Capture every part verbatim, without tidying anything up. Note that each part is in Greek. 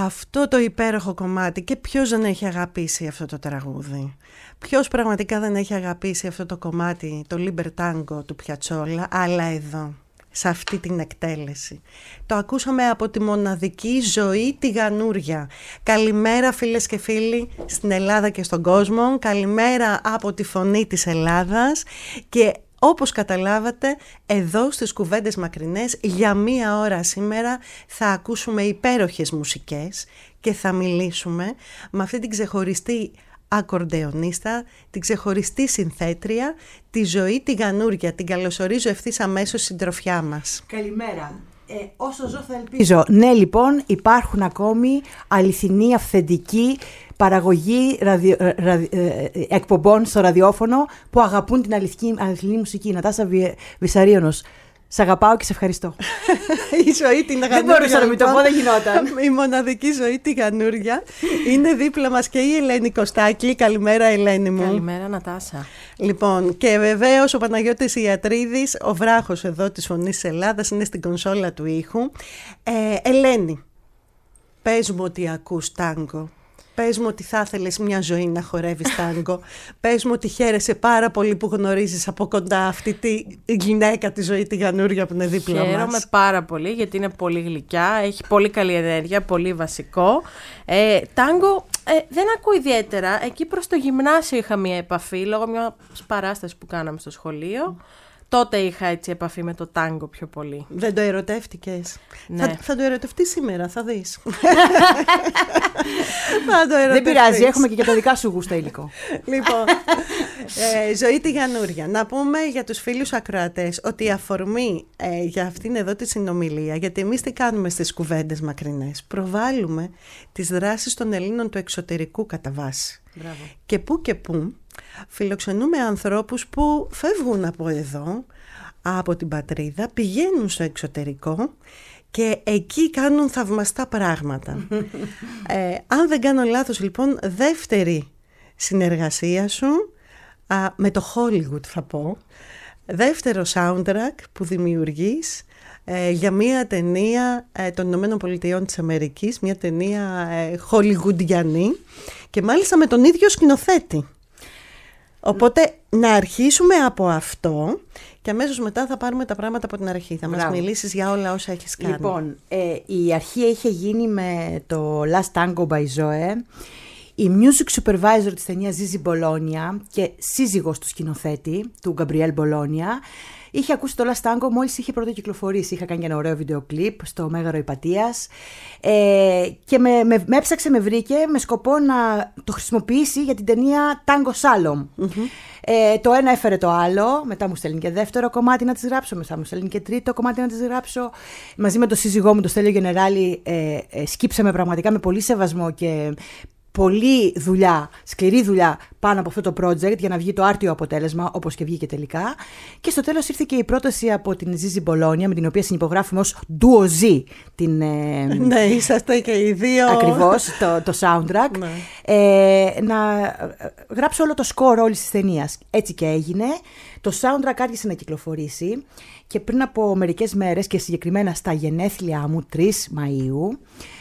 αυτό το υπέροχο κομμάτι, και ποιος δεν έχει αγαπήσει αυτό το τραγούδι. Ποιος πραγματικά δεν έχει αγαπήσει αυτό το κομμάτι, το Libertango του Πιατσόλα, αλλά εδώ, σε αυτή την εκτέλεση. Το ακούσαμε από τη μοναδική Ζωή Τηγανούρια. Καλημέρα φίλες και φίλοι στην Ελλάδα και στον κόσμο. Καλημέρα από τη φωνή της Ελλάδας. Και όπως καταλάβατε, εδώ στις Κουβέντες Μακρινές για μία ώρα σήμερα θα ακούσουμε υπέροχες μουσικές και θα μιλήσουμε με αυτή την ξεχωριστή ακορντεονίστα, την ξεχωριστή συνθέτρια, τη Ζωή Τηγανούρια. Την καλωσορίζω ευθύς αμέσως συντροφιά μας. Καλημέρα. Ε, όσο ζω θα ελπίζω. Ναι, λοιπόν, υπάρχουν ακόμη αληθινοί, αυθεντικοί παραγωγή ραδιο, ραδι, ε, εκπομπών στο ραδιόφωνο που αγαπούν την αληθινή, αληθινή μουσική. Νατάσα Βι, Βυσαρίωνος. Σ' αγαπάω και σε ευχαριστώ. Η Ζωή Τηγανούρια. Δεν μπορούσα να μην το πω, δεν γινόταν. Η μοναδική Ζωή Τηγανούρια. Είναι δίπλα μας και η Ελένη Κωστάκη. Καλημέρα, Ελένη μου. Καλημέρα, Νατάσα. Λοιπόν, και βεβαίως ο Παναγιώτης Ιατρίδης, ο βράχος εδώ της Φωνής της Ελλάδας, είναι στην κονσόλα του ήχου. Ε, Ελένη, πες μου ότι ακούς τάγκο. Πες μου ότι θα ήθελες μια ζωή να χορεύεις τάγκο. Πες μου ότι χαίρεσαι πάρα πολύ που γνωρίζεις από κοντά αυτή τη γυναίκα, τη Ζωή Τηγανούρια που είναι δίπλα μας. Χαίρομαι πάρα πολύ γιατί είναι πολύ γλυκιά, έχει πολύ καλή ενέργεια, πολύ βασικό. Ε, τάγκο ε, δεν ακούω ιδιαίτερα. Εκεί προς το γυμνάσιο είχα μια επαφή λόγω μιας παράστασης που κάναμε στο σχολείο. Τότε είχα έτσι επαφή με το τάγκο πιο πολύ. Δεν το ερωτεύτηκες? Ναι. Θα, θα το ερωτευτείς σήμερα, θα δεις. Θα το ερωτευτείς. Δεν πειράζει, έχουμε και για τα δικά σου γούστα υλικό. Λοιπόν, ε, Ζωή Τηγανούρια. Να πούμε για τους φίλους ακροατές ότι η αφορμή ε, για αυτήν εδώ τη συνομιλία, γιατί εμείς τι κάνουμε στις Κουβέντες Μακρινές, προβάλλουμε τις δράσεις των Ελλήνων του εξωτερικού κατά βάση. Μπράβο. Και που και που φιλοξενούμε ανθρώπους που φεύγουν από εδώ, από την πατρίδα, πηγαίνουν στο εξωτερικό και εκεί κάνουν θαυμαστά πράγματα. ε, αν δεν κάνω λάθος, λοιπόν, δεύτερη συνεργασία σου α, με το Hollywood θα πω, δεύτερο soundtrack που δημιουργείς ε, για μια ταινία ε, των Ηνωμένων Πολιτειών της Αμερικής, μια ταινία ε, χολιγουντιανή και μάλιστα με τον ίδιο σκηνοθέτη. Οπότε να αρχίσουμε από αυτό και αμέσως μετά θα πάρουμε τα πράγματα από την αρχή. Θα Μπράβο. μας μιλήσεις για όλα όσα έχεις κάνει. Λοιπόν, ε, η αρχή είχε γίνει με το Last Tango by Zoe. Η music supervisor της ταινίας Ζίζη Μπολόνια και σύζυγος του σκηνοθέτη, του Γκαμπριέλ Μπολόνια, είχε ακούσει το Last Tango μόλις είχε πρώτο κυκλοφορήσει. Είχα κάνει ένα ωραίο βίντεο κλιπ στο Μέγαρο Ιπατίας ε, και με, με, με έψαξε, με βρήκε με σκοπό να το χρησιμοποιήσει για την ταινία Tango Slalom. Mm-hmm. Ε, το ένα έφερε το άλλο, μετά μου στέλνει και δεύτερο κομμάτι να τις γράψω, μετά μου στέλνει και τρίτο κομμάτι να τις γράψω. Μαζί με τον σύζυγό μου, τον Στέλιο Γενεράλη, ε, ε, σκύψαμε πραγματικά με πολύ σεβασμό και πολλή δουλειά, σκληρή δουλειά πάνω από αυτό το project για να βγει το άρτιο αποτέλεσμα, όπως και βγήκε τελικά. Και στο τέλος ήρθε και η πρόταση από την Ζίζη Μπολόνια, με την οποία συνυπογράφουμε ως Duo Z. Την, ε, ναι, είσαστε και οι δύο. Ακριβώς, το, το soundtrack. Ναι. Ε, να γράψω όλο το score όλης της ταινίας. Έτσι και έγινε. Το soundtrack άρχισε να κυκλοφορήσει και πριν από μερικές μέρες, και συγκεκριμένα στα γενέθλιά μου, τρεις Μαΐου,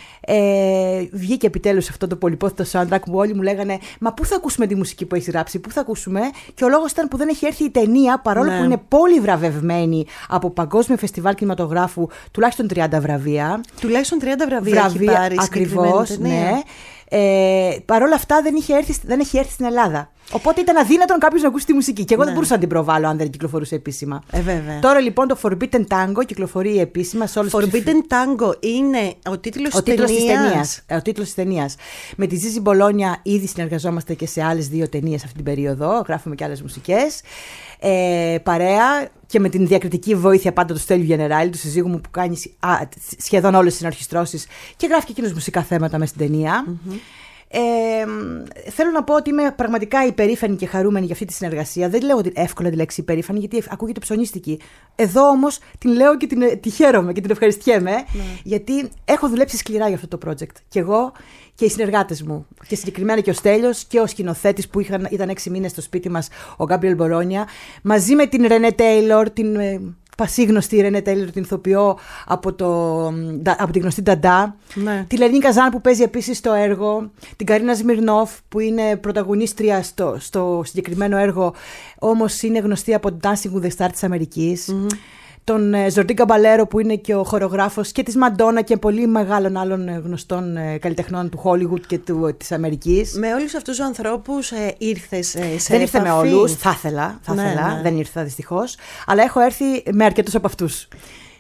Ε, βγήκε επιτέλους αυτό το πολυπόθητο soundtrack που όλοι μου λέγανε «Μα πού θα ακούσουμε τη μουσική που έχεις γράψει, πού θα ακούσουμε?» Και ο λόγος ήταν που δεν έχει έρθει η ταινία, παρόλο ναι. που είναι πολύ βραβευμένη από παγκόσμιο φεστιβάλ κινηματογράφου, τουλάχιστον τριάντα βραβεία. Τουλάχιστον τριάντα βραβεία, βραβεία έχει πάρει. Ακριβώς, ναι. Ε, Παρ' όλα αυτά δεν, είχε έρθει, δεν έχει έρθει στην Ελλάδα. Οπότε ήταν αδύνατον κάποιος να ακούσει τη μουσική. Και εγώ ναι. δεν μπορούσα να την προβάλλω αν δεν κυκλοφορούσε επίσημα. Ε, βέβαια. Τώρα λοιπόν το Forbidden Tango κυκλοφορεί επίσημα σε όλες τις. Forbidden Tango είναι ο τίτλος της ταινίας. Ο τίτλος της ταινίας. Με τη Ζίζη Μπολόνια ήδη συνεργαζόμαστε και σε άλλες δύο ταινίες αυτή την περίοδο. Γράφουμε και άλλες μουσικές. Ε, παρέα και με την διακριτική βοήθεια πάντα του Στέλιου Γενεράλη, του συζύγου μου που κάνει α, σχεδόν όλες τις συνορχιστρώσεις και γράφει και εκείνος μουσικά θέματα μες στην ταινία. Mm-hmm. Ε, θέλω να πω ότι είμαι πραγματικά υπερήφανη και χαρούμενη για αυτή τη συνεργασία. Δεν λέω εύκολα τη λέξη υπερήφανη, γιατί ακούγεται ψωνίστικη. Εδώ όμως την λέω και την, τη χαίρομαι και την ευχαριστιέμαι, ναι. γιατί έχω δουλέψει σκληρά για αυτό το project. Και εγώ και οι συνεργάτες μου. Και συγκεκριμένα και ο Στέλιος και ο σκηνοθέτης που είχαν, ήταν έξι μήνες στο σπίτι μας, ο Γκάμπριελ Μπολόνια, μαζί με την Ρενέ Τέιλορ, την πασίγνωστη Ρενέ Τέιλορ, την ηθοποιό από, το, από την γνωστή Νταντά. Ναι. Τη Λενή Καζάν που παίζει επίσης στο έργο. Την Καρίνα Σμιρνόφ που είναι πρωταγωνίστρια στο, στο συγκεκριμένο έργο, όμως είναι γνωστή από το Dancing with the Stars της Αμερικής. Mm-hmm. Τον Ζορντίν Καμπαλέρο που είναι και ο χορογράφος και της Μαντόνα και πολύ μεγάλων άλλων γνωστών καλλιτεχνών του Hollywood και του, της Αμερικής. Με όλους αυτούς τους ανθρώπους ε, ήρθες ε, σε Δεν ήρθε με επαφή? όλους, θα ήθελα, θα ναι, ήθελα ναι. δεν ήρθα δυστυχώς, αλλά έχω έρθει με αρκετούς από αυτούς.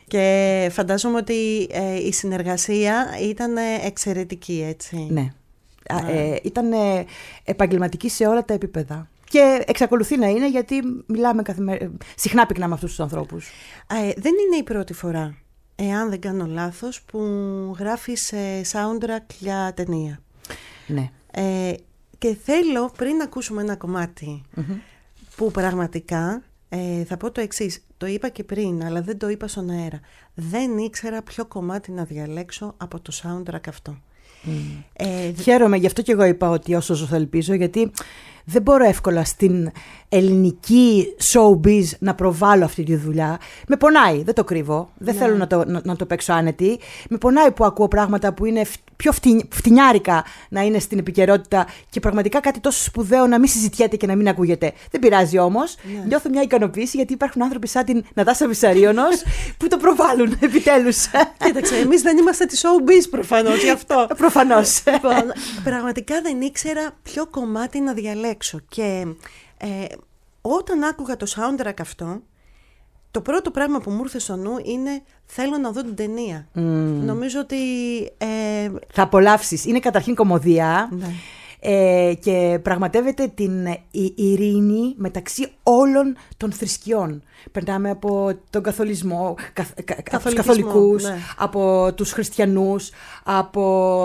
Και φαντάζομαι ότι ε, η συνεργασία ήταν εξαιρετική, έτσι. Ναι, ε, ήταν επαγγελματική σε όλα τα επίπεδα. Και εξακολουθεί να είναι, γιατί μιλάμε καθημερι... συχνά πυκνά με αυτούς τους ανθρώπους. Ε, δεν είναι η πρώτη φορά, εάν δεν κάνω λάθος, που γράφεις ε, soundtrack για ταινία. Ναι. Ε, και θέλω, πριν ακούσουμε ένα κομμάτι mm-hmm. που πραγματικά, ε, θα πω το εξής, το είπα και πριν, αλλά δεν το είπα στον αέρα. Δεν ήξερα ποιο κομμάτι να διαλέξω από το soundtrack αυτό. Mm. Ε, Χαίρομαι, γι' αυτό και εγώ είπα ότι όσο ζω θα ελπίζω, γιατί δεν μπορώ εύκολα στην ελληνική showbiz να προβάλλω αυτή τη δουλειά. Με πονάει, δεν το κρύβω, δεν ναι. θέλω να το, να, να το παίξω άνετη. Με πονάει που ακούω πράγματα που είναι πιο φτυ, φτηνιάρικα να είναι στην επικαιρότητα και πραγματικά κάτι τόσο σπουδαίο να μην συζητιέται και να μην ακούγεται. Δεν πειράζει όμως, ναι. νιώθω μια ικανοποίηση, γιατί υπάρχουν άνθρωποι σαν την Νατάσα Βυσαρίωνος που το προβάλλουν επιτέλους. Κοίταξε, εμείς δεν είμαστε τη showbiz προφανώς, γι' αυτό. Προφανώς. Λοιπόν, πραγματικά δεν ήξερα ποιο κομμάτι να διαλέξω και ε, όταν άκουγα το soundtrack αυτό, το πρώτο πράγμα που μου ήρθε στο νου είναι θέλω να δω την ταινία. Mm. Νομίζω ότι... Ε, θα απολαύσεις. Είναι καταρχήν κωμωδία. Ναι. Ε, και πραγματεύεται την ειρήνη μεταξύ όλων των θρησκειών. Περνάμε από τον καθολισμό, καθ, κα, τους καθολικούς, ναι. από τους χριστιανούς, από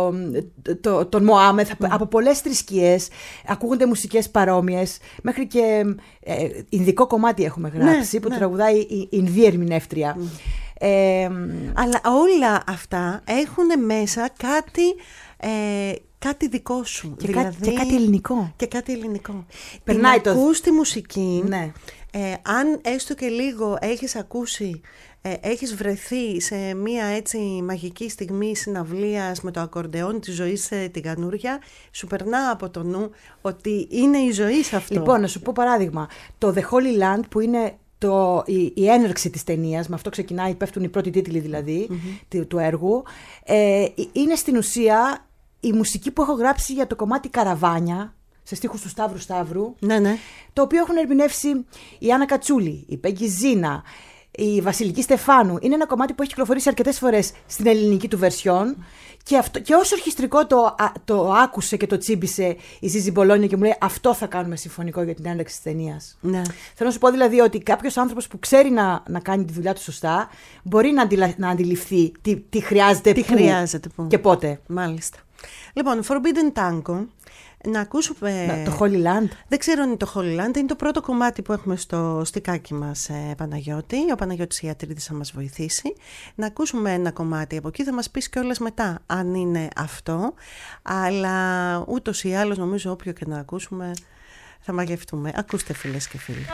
το, τον Μωάμεθ, mm. από πολλές θρησκείες. Ακούγονται μουσικές παρόμοιες, μέχρι και ε, ινδικό κομμάτι έχουμε γράψει, ναι, που ναι. τραγουδάει η Ινδία ερμηνεύτρια. Mm. Ε, Αλλά όλα αυτά έχουν μέσα κάτι... Ε, κάτι δικό σου. Και, δηλαδή, κάτι, και κάτι ελληνικό. Και κάτι ελληνικό. Περνάει την ακούς τη μουσική, ναι. ε, αν έστω και λίγο έχεις ακούσει, ε, έχεις βρεθεί σε μία έτσι μαγική στιγμή συναυλίας με το ακορντεόν της ζωής ε, την Γανούρια, σου περνά από το νου ότι είναι η ζωή σε αυτό. Λοιπόν, να σου πω παράδειγμα. Το The Holy Land που είναι... Το, η, η έναρξη της ταινίας, με αυτό ξεκινάει, πέφτουν οι πρώτοι τίτλοι δηλαδή mm-hmm. του, του έργου, ε, είναι στην ουσία η μουσική που έχω γράψει για το κομμάτι Καραβάνια, σε στίχους του Σταύρου Σταύρου, ναι, ναι. το οποίο έχουν ερμηνεύσει η Άννα Κατσούλη, η Πέγκη Ζήνα, η Βασιλική Στεφάνου. Είναι ένα κομμάτι που έχει κυκλοφορήσει αρκετές φορές στην ελληνική του βερσιόν. Και, αυτό, και όσο ορχιστρικό το, το άκουσε και το τσίμπησε η Ζίζη Μπολόνια και μου λέει αυτό θα κάνουμε συμφωνικό για την ένταξη της ταινίας. Ναι. Θέλω να σου πω δηλαδή ότι κάποιος άνθρωπος που ξέρει να, να κάνει τη δουλειά του σωστά μπορεί να, αντιλα, να αντιληφθεί τι, τι χρειάζεται, τι που, χρειάζεται που. Και πότε. Μάλιστα. Λοιπόν, Forbidden Tango. Να ακούσουμε... Να, το Holy Land. Δεν ξέρω αν είναι το Holy Land. Είναι το πρώτο κομμάτι που έχουμε στο στικάκι μας, ε, Παναγιώτη. Ο Παναγιώτης Ιατρίδης θα μας βοηθήσει. Να ακούσουμε ένα κομμάτι από εκεί. Θα μας πεις κιόλας μετά αν είναι αυτό. Αλλά ούτως ή άλλως νομίζω όποιο και να ακούσουμε θα μαγευτούμε. Ακούστε φίλες και φίλοι.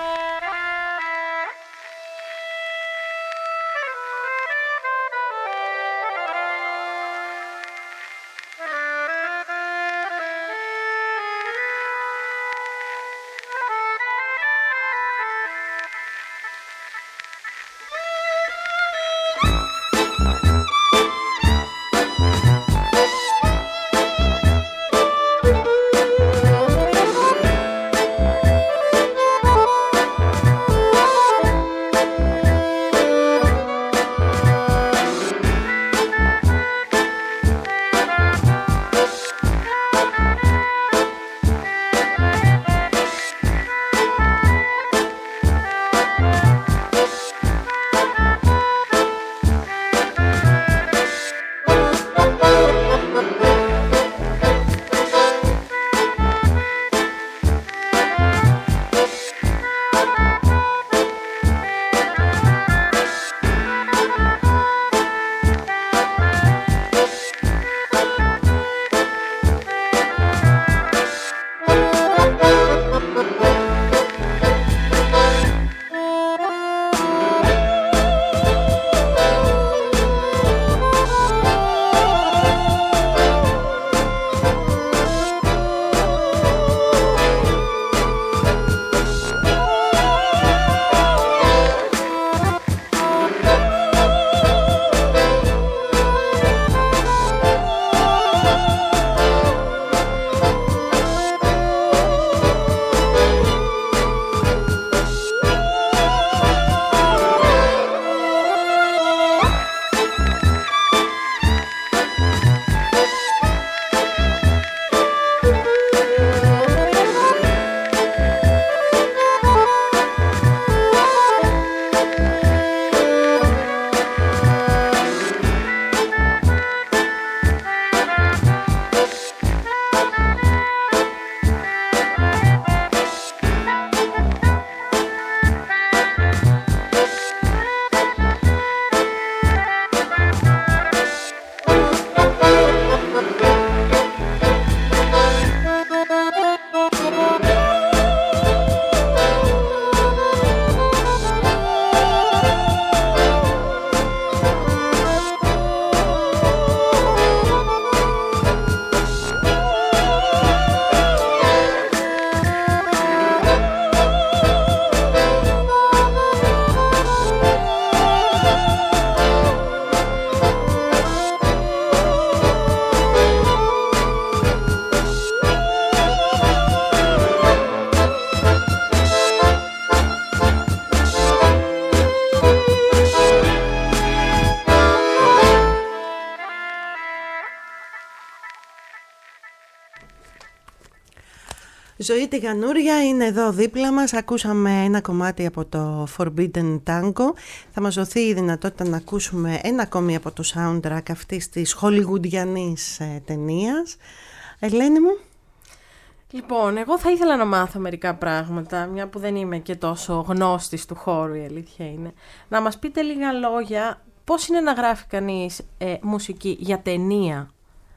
Ζωή Τηγανούρια είναι εδώ δίπλα μας. Ακούσαμε ένα κομμάτι από το Forbidden Tango. Θα μας δοθεί η δυνατότητα να ακούσουμε ένα ακόμη από το soundtrack αυτής της χολιγουντιανής ε, ταινίας. Ελένη μου. Λοιπόν, εγώ θα ήθελα να μάθω μερικά πράγματα, μια που δεν είμαι και τόσο γνώστης του χώρου, η αλήθεια είναι. Να μας πείτε λίγα λόγια πώς είναι να γράφει κανείς ε, μουσική για ταινία.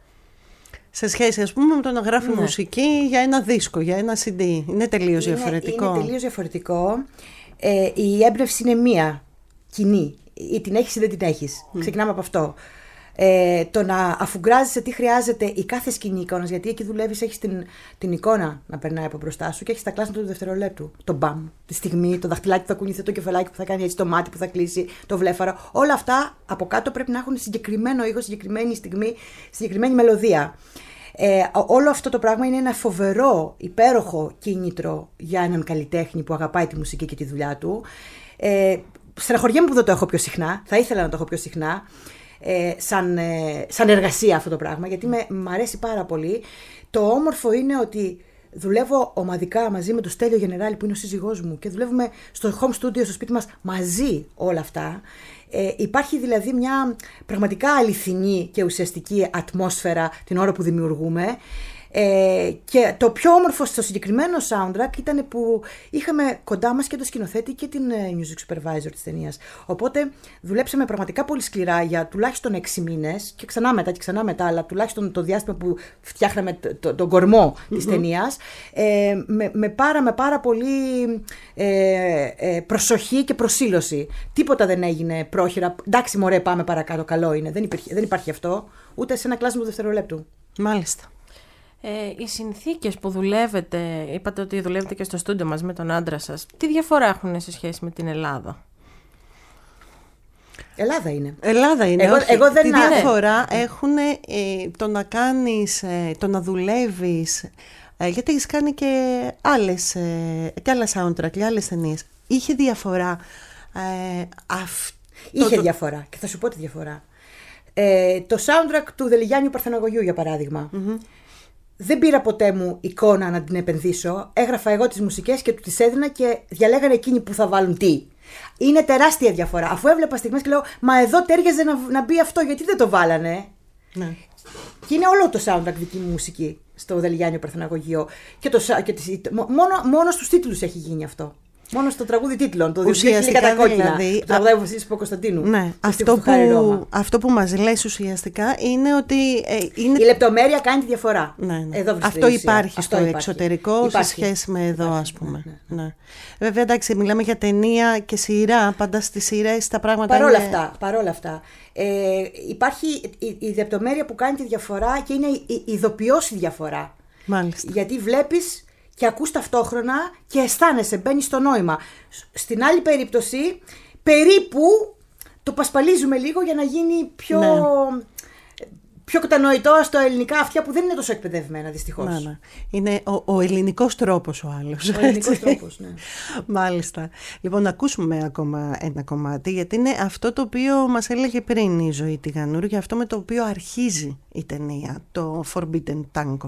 Σε σχέση, ας πούμε, με το να γράφει ναι. μουσική για ένα δίσκο, για ένα σι ντι. Είναι τελείως είναι, διαφορετικό. Είναι τελείως διαφορετικό. Ε, η έμπνευση είναι μία, κοινή. Ή την έχεις ή δεν την έχεις. Mm. Ξεκινάμε από αυτό. Ε, το να αφουγκράζεσαι τι χρειάζεται η κάθε σκηνή εικόνας, γιατί εκεί δουλεύεις, έχεις την, την εικόνα να περνάει από μπροστά σου και έχεις τα κλάσματα του δευτερολέπτου. Το μπαμ, τη στιγμή, το δαχτυλάκι που θα κουνηθεί, το κεφαλάκι που θα κάνει έτσι, το μάτι που θα κλείσει, το βλέφαρο. Όλα αυτά από κάτω πρέπει να έχουν συγκεκριμένο ήχο, συγκεκριμένη στιγμή, συγκεκριμένη μελωδία. Ε, όλο αυτό το πράγμα είναι ένα φοβερό, υπέροχο κίνητρο για έναν καλλιτέχνη που αγαπάει τη μουσική και τη δουλειά του. Ε, στεναχωριέμαι που δεν το έχω πιο συχνά, θα ήθελα να το έχω πιο συχνά. Ε, σαν, ε, σαν εργασία αυτό το πράγμα, γιατί με, μ' αρέσει πάρα πολύ. Το όμορφο είναι ότι δουλεύω ομαδικά μαζί με τον Στέλιο Γενεράλη που είναι ο σύζυγός μου και δουλεύουμε στο home studio, στο σπίτι μας μαζί όλα αυτά. Ε, υπάρχει δηλαδή μια πραγματικά αληθινή και ουσιαστική ατμόσφαιρα την ώρα που δημιουργούμε. Ε, και το πιο όμορφο στο συγκεκριμένο soundtrack ήταν που είχαμε κοντά μας και το σκηνοθέτη και την music supervisor της ταινίας. Οπότε δουλέψαμε πραγματικά πολύ σκληρά για τουλάχιστον έξι μήνες και ξανά μετά και ξανά μετά, αλλά τουλάχιστον το διάστημα που φτιάχναμε το, το, τον κορμό της mm-hmm. ταινίας, ε, με, με, πάρα, με πάρα πολύ ε, ε, προσοχή και προσήλωση. Τίποτα δεν έγινε πρόχειρα. Εντάξει, μωρέ, πάμε παρακάτω, καλό είναι. Δεν υπάρχει, δεν υπάρχει αυτό, ούτε σε ένα κλάσμα του δευτερολέπτου. Μάλιστα. Ε, οι συνθήκες που δουλεύετε, είπατε ότι δουλεύετε και στο στούντιο μαζί με τον άντρα σας, τι διαφορά έχουν σε σχέση με την Ελλάδα? Ελλάδα είναι. Ελλάδα είναι. Εγώ, όχι. εγώ δεν τη διαφορά ναι. έχουν ε, το να κάνεις, ε, το να δουλεύεις, ε, γιατί έχεις κάνει και άλλες, ε, και άλλα soundtrack και άλλες ταινίες. Είχε διαφορά. Ε, αυτό, Είχε το... διαφορά και θα σου πω τη διαφορά. Ε, το soundtrack του Δελιγιάννιου Παρθεναγωγιού, για παράδειγμα. Mm-hmm. Δεν πήρα ποτέ μου εικόνα να την επενδύσω. Έγραφα εγώ τις μουσικές και του τις έδινα και διαλέγανε εκείνοι που θα βάλουν τι. Είναι τεράστια διαφορά. Αφού έβλεπα στιγμές και λέω, μα εδώ τέριαζε να, να μπει αυτό, γιατί δεν το βάλανε. Ναι. Και είναι όλο το soundtrack δική μου μουσική στο Δελιγιάννιο Παρθεναγωγείο. Και, το, και τις, μόνο, μόνο στους τίτλους έχει γίνει αυτό. Μόνο στο τραγούδι τίτλων, το ουσιαστικά δηλαδή, το τραγουδάει ο Βασίλης Παπακοσταντίνου. Ναι, αυτό που, αυτό που μας λες ουσιαστικά είναι ότι ε, είναι... η λεπτομέρεια κάνει τη διαφορά. Ναι, ναι. Εδώ αυτό υπάρχει αυτό στο υπάρχει. εξωτερικό υπάρχει. Σε σχέση με εδώ, υπάρχει, ας πούμε. Ναι, ναι, ναι. Ναι. Βέβαια, εντάξει, μιλάμε για ταινία και σειρά. Πάντα στις σειρές τα πράγματα παρόλα είναι... αυτά, παρόλα αυτά. Ε, υπάρχει η, η λεπτομέρεια που κάνει τη διαφορά και είναι η, η ειδοποιώς η διαφορά. Μάλιστα. Γιατί βλέπεις και ακούς ταυτόχρονα και αισθάνεσαι, μπαίνεις στο νόημα. Στην άλλη περίπτωση, περίπου το πασπαλίζουμε λίγο για να γίνει πιο, ναι. πιο κατανοητό στα ελληνικά αυτιά που δεν είναι τόσο εκπαιδευμένα, δυστυχώς. Ναι, ναι. Είναι ο, ο ελληνικός τρόπος ο άλλος. Ο ελληνικός τρόπος, ναι. Μάλιστα. Λοιπόν, να ακούσουμε ακόμα ένα κομμάτι, γιατί είναι αυτό το οποίο μας έλεγε πριν η Ζωή Τηγανούρια, αυτό με το οποίο αρχίζει η ταινία, το Forbidden Tango.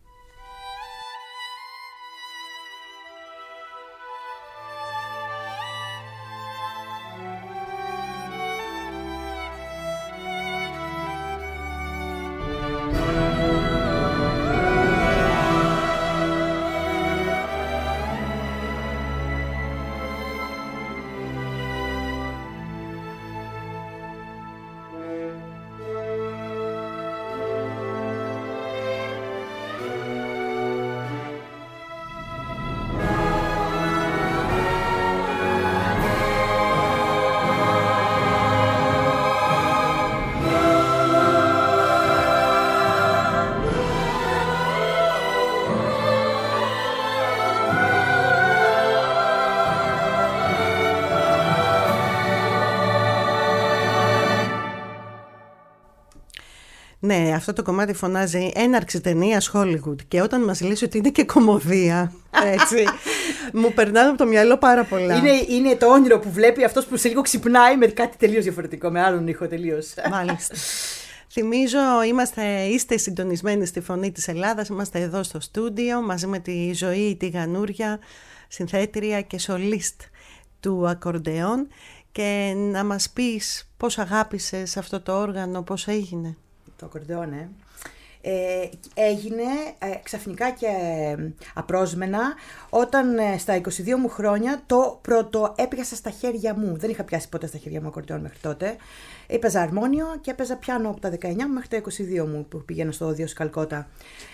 Ναι, αυτό το κομμάτι φωνάζει έναρξη ταινίας Hollywood και όταν μας λες ότι είναι και κομμωδία, έτσι, μου περνάνε από το μυαλό πάρα πολλά. Είναι, είναι το όνειρο που βλέπει αυτός που σε λίγο ξυπνάει με κάτι τελείως διαφορετικό, με άλλον ήχο τελείως. Μάλιστα. Θυμίζω, είμαστε, είστε συντονισμένοι στη Φωνή της Ελλάδας, είμαστε εδώ στο στούντιο μαζί με τη Ζωή τη Γανούρια, συνθέτρια και σολίστ του ακορντεόν, και να μας πεις πώς αγάπησες αυτό το όργανο, πώς έγινε. Το ακορντεόν, ε. Ε, έγινε ε, ξαφνικά και απρόσμενα όταν ε, στα είκοσι δύο μου χρόνια το πρώτο έπιασα στα χέρια μου. Δεν είχα πιάσει ποτέ στα χέρια μου ακορντεόν μέχρι τότε. Έπαιζα αρμόνιο και έπαιζα πιάνο από τα δεκαεννιά μου μέχρι τα είκοσι δύο μου που πήγαινα στο Οδείο Σκαλκότα.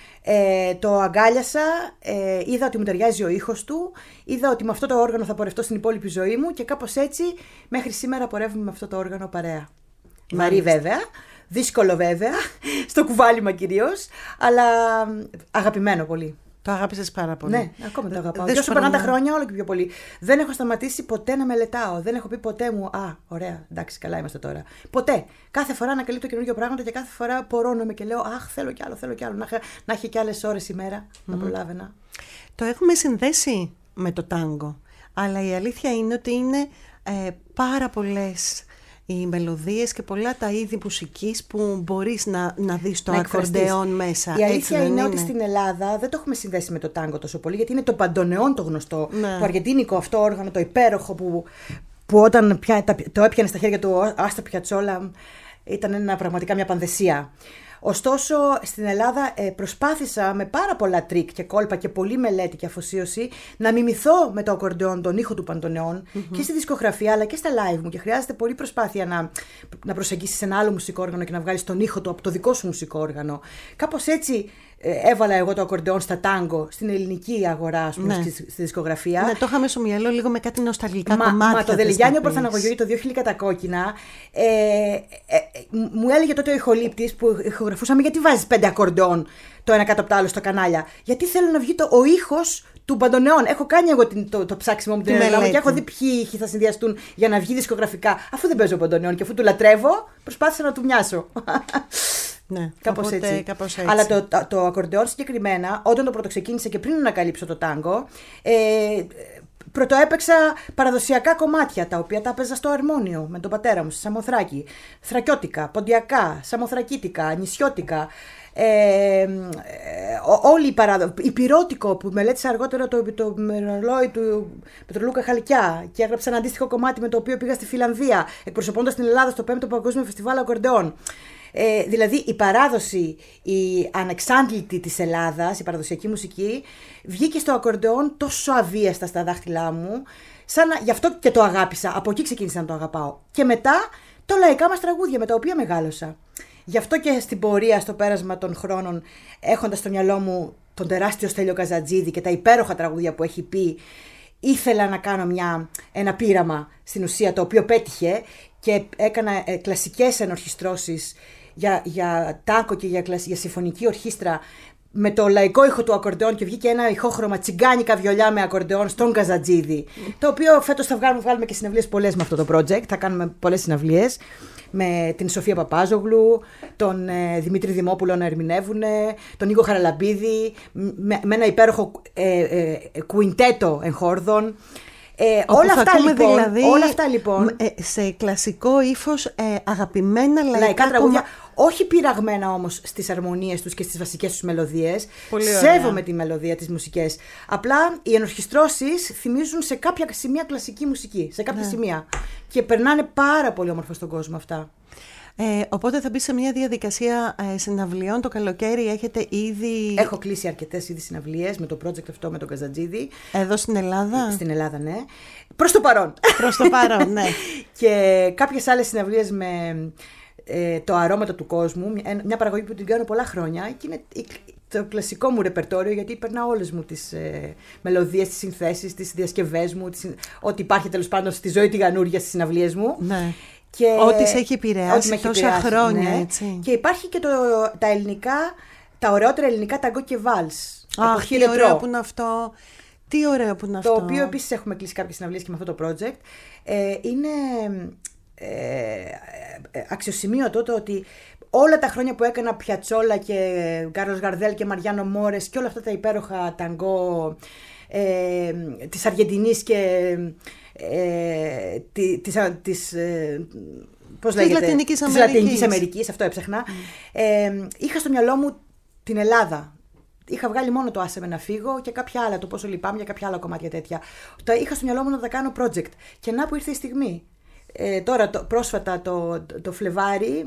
Ε, το αγκάλιασα, ε, είδα ότι μου ταιριάζει ο ήχος του, είδα ότι με αυτό το όργανο θα πορευτώ στην υπόλοιπη ζωή μου και κάπως έτσι μέχρι σήμερα πορεύουμε με αυτό το όργανο παρέα. Βαρύ βέβαια, δύσκολο βέβαια, στο κουβάλιμα κυρίως, αλλά αγαπημένο πολύ. Το αγάπησες πάρα πολύ. Ναι, ακόμα το αγαπάω. Και όσο περνάνε τα χρόνια, όλο και πιο πολύ. Δεν έχω σταματήσει ποτέ να μελετάω. Δεν έχω πει ποτέ μου, α, ωραία, εντάξει, καλά είμαστε τώρα. Ποτέ. Κάθε φορά ανακαλύπτω καινούργια πράγματα και κάθε φορά πορώνομαι και λέω, αχ, θέλω κι άλλο, θέλω κι άλλο. Να, να έχει κι άλλες ώρες ημέρα, mm. να προλάβαινα. Το έχουμε συνδέσει με το τάγκο. Αλλά η αλήθεια είναι ότι είναι ε, πάρα πολλές οι μελωδίες και πολλά τα είδη μουσικής που μπορείς να, να δεις το ακορντεόν μέσα. Η αλήθεια είναι, είναι ότι στην Ελλάδα δεν το έχουμε συνδέσει με το τάγκο τόσο πολύ, γιατί είναι το παντονεόν το γνωστό, ναι. Το αργεντίνικο αυτό όργανο, το υπέροχο που, που όταν πια, το έπιανε στα χέρια του Άστα Πιατσόλα ήταν ένα, πραγματικά μια πανδεσία. Ωστόσο, στην Ελλάδα ε, προσπάθησα με πάρα πολλά τρίκ και κόλπα και πολλή μελέτη και αφοσίωση να μιμηθώ με το ακορντεόν τον ήχο του παντονεόν mm-hmm. και στη δισκογραφία αλλά και στα live μου. Και χρειάζεται πολλή προσπάθεια να, να προσεγγίσεις ένα άλλο μουσικό όργανο και να βγάλεις τον ήχο του από το δικό σου μουσικό όργανο. Κάπως έτσι ε, έβαλα εγώ το ακορντεόν στα τάγκο, στην ελληνική αγορά, ας πούμε, ναι. στη, στη δισκογραφία. Ναι, το είχαμε στο μυαλό λίγο με κάτι νοσταλγικά μα, κομμάτια. Μα το Δελιγιάννιο Πορθαναγωγιώτη το δύο χιλιάδες τα κόκκινα ε, ε, ε, μου έλεγε τότε ο ηχολήπτης που ηχογραφούσαμε, γιατί βάζεις πέντε ακορντεόν το ένα κάτω από το άλλο στα κανάλια. Γιατί θέλω να βγει το, ο ήχος του παντονεόν. Έχω κάνει εγώ την, το, το ψάξιμο μου την Ελλάδα και έχω δει ποιοι ήχοι θα συνδυαστούν για να βγει δισκογραφικά. Αφού δεν παίζω παντονεόν και αφού του λατρεύω, προσπάθησα να του μοιάσω. Ναι, κάπως, οπότε, έτσι. κάπως έτσι. Αλλά το, το, το ακορντεόν συγκεκριμένα, όταν το πρωτοξεκίνησα και πριν ανακαλύψω το τάγκο, ε, πρωτοέπαιξα παραδοσιακά κομμάτια, τα οποία τα έπαιζα στο αρμόνιο με τον πατέρα μου, στη Σαμοθράκη. Θρακιώτικα, ποντιακά, σαμοθρακίτικα, νησιώτικα. Ε, ε, όλη η παράδοση. Υπηρώτικο που μελέτησα αργότερα το, το μερολόι του Πετρολούκα Χαλκιά και έγραψα ένα αντίστοιχο κομμάτι με το οποίο πήγα στη Φιλανδία, εκπροσωπώντας την Ελλάδα στο πέμπτο Παγκόσμιο Φεστιβάλ Ακορντεόν. Ε, δηλαδή η παράδοση, η ανεξάντλητη της Ελλάδας, η παραδοσιακή μουσική, βγήκε στο ακορντεόν τόσο αβίαστα στα δάχτυλά μου, σαν να, γι' αυτό και το αγάπησα, από εκεί ξεκίνησα να το αγαπάω. Και μετά το λαϊκά μας τραγούδια με τα οποία μεγάλωσα. Γι' αυτό και στην πορεία, στο πέρασμα των χρόνων, έχοντας στο μυαλό μου τον τεράστιο Στέλιο Καζατζίδη και τα υπέροχα τραγούδια που έχει πει, ήθελα να κάνω μια, ένα πείραμα στην ουσία, το οποίο πέτυχε, και έκανα ε, κλασικές ενορχιστρώσεις για, για τάκο και για, για συμφωνική ορχήστρα με το λαϊκό ήχο του ακορντεόν, και βγήκε ένα ηχόχρωμα τσιγκάνικα βιολιά με ακορντεόν στον Καζατζίδη, mm. το οποίο φέτος θα βγάλουμε, βγάλουμε και συναυλίες πολλές με αυτό το project, θα κάνουμε πολλές συναυλίες με την Σοφία Παπάζογλου, τον ε, Δημήτρη Δημόπουλο να ερμηνεύουν, τον Νίκο Χαραλαμπίδη, με, με ένα υπέροχο ε, ε, ε, κουιντέτο εγχόρδων. Ε, όλα, αυτά, λοιπόν, δηλαδή, όλα αυτά λοιπόν σε κλασικό ύφος ε, αγαπημένα λαϊκά, λαϊκά τραγούδια, κομμα... όχι πειραγμένα όμως στις αρμονίες τους και στις βασικές τους μελωδίες. Σέβομαι τη μελωδία, τις μουσικές. Απλά οι ενορχιστρώσεις θυμίζουν σε κάποια σημεία κλασική μουσική, σε κάποια ναι. σημεία, και περνάνε πάρα πολύ όμορφα στον κόσμο αυτά. Ε, οπότε θα μπει σε μια διαδικασία ε, συναυλιών το καλοκαίρι. Έχετε ήδη... Έχω κλείσει αρκετές ήδη συναυλίες με το project αυτό με τον Καζατζίδη. Εδώ στην Ελλάδα? Στην Ελλάδα, ναι. Προς το παρόν. Προς το παρόν, ναι. Και κάποιες άλλες συναυλίες με ε, το αρώματα του κόσμου. Μια, μια παραγωγή που την κάνω πολλά χρόνια και είναι το κλασικό μου ρεπερτόριο, γιατί περνάω όλες μου τις ε, μελωδίες, τις συνθέσεις, τις διασκευές μου, τις, ό,τι υπάρχει τέλος πάντων στη Ζωή τη Γανούρια στις συναυλίες μου. Ναι. Και ό,τι σε έχει επηρεάσει τόσα επηρεάσει, χρόνια, ναι. έτσι. Και υπάρχει και το, τα ελληνικά, τα ωραιότερα ελληνικά ταγκό και βάλς. Αχ, τι ωραίο που είναι αυτό. Τι ωραίο που είναι αυτό. Το οποίο επίσης έχουμε κλείσει κάποιες συναυλίες και με αυτό το project. Ε, είναι ε, ε, αξιοσημείωτο το ότι όλα τα χρόνια που έκανα Πιατσόλα και Κάρλος Γαρδέλ και Μαριάνο Μόρες και όλα αυτά τα υπέροχα ταγκό ε, της Αργεντινής και ε, της, της, ε, πώς λέγεται, Λατινικής της Αμερικής. Λατινικής Αμερικής, αυτό έψαχνα. Mm. Ε, είχα στο μυαλό μου την Ελλάδα. Είχα βγάλει μόνο το Άσε με να φύγω και κάποια άλλα, το Πόσο λυπάμαι για κάποια άλλα κομμάτια τέτοια. Τα είχα στο μυαλό μου να τα κάνω project. Και να που ήρθε η στιγμή. Ε, τώρα, το, πρόσφατα το, το, το Φλεβάρι,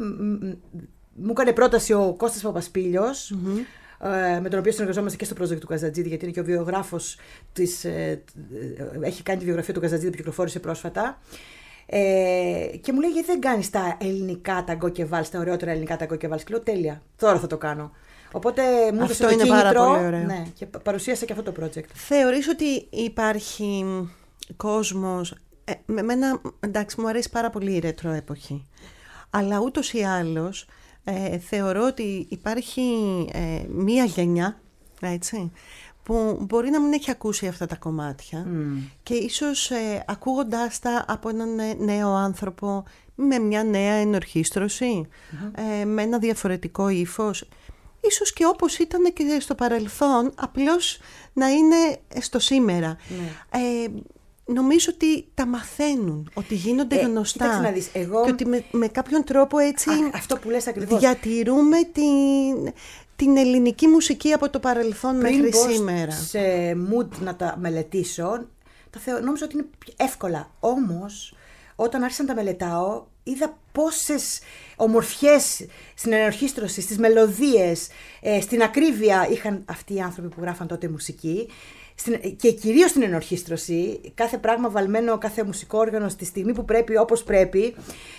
μου έκανε πρόταση ο Κώστας Παπασπίλιος, mm-hmm. ε, με τον οποίο συνεργαζόμαστε και στο project του Καζατζίδη, γιατί είναι και ο βιογράφος της. Ε, έχει κάνει τη βιογραφία του Καζατζίδη που κυκλοφόρησε πρόσφατα. Ε, και μου λέει, γιατί δεν κάνεις τα ελληνικά ταγκό και βάλς, τα ωραιότερα ελληνικά ταγκό και βάλς. Και λέω, τέλεια, τώρα θα το κάνω. Οπότε μου έδωσε το κίνητρο, πάρα πολύ ωραίο. Ναι, και παρουσίασα και αυτό το project. Θεωρείς ότι υπάρχει κόσμος. Ε, με μένα, εντάξει, μου αρέσει πάρα πολύ η ρέτρο εποχή. Αλλά ούτως ή άλλως ε, θεωρώ ότι υπάρχει ε, μία γενιά, έτσι, που μπορεί να μην έχει ακούσει αυτά τα κομμάτια mm. και ίσως ε, ακούγοντάς τα από έναν νέο άνθρωπο με μια νέα ενορχήστρωση, mm-hmm. ε, με ένα διαφορετικό ύφος, ίσως και όπως ήταν και στο παρελθόν, απλώς να είναι στο σήμερα. Mm. Ε, νομίζω ότι τα μαθαίνουν, ότι γίνονται ε, γνωστά να δεις, εγώ... και ότι με, με κάποιον τρόπο έτσι Α, αυτό που λες ακριβώς. διατηρούμε την, την ελληνική μουσική από το παρελθόν πριν μέχρι πως σήμερα. Σε mood να τα μελετήσω, τα θεω... νόμιζα ότι είναι εύκολα. Όμως, όταν άρχισα να τα μελετάω, είδα πόσες ομορφιές στην ενορχήστρωση, στις μελωδίες, ε, στην ακρίβεια είχαν αυτοί οι άνθρωποι που γράφαν τότε μουσική. Στην, και κυρίως στην ενορχήστρωση, κάθε πράγμα βαλμένο, κάθε μουσικό όργανο στη στιγμή που πρέπει, όπως πρέπει,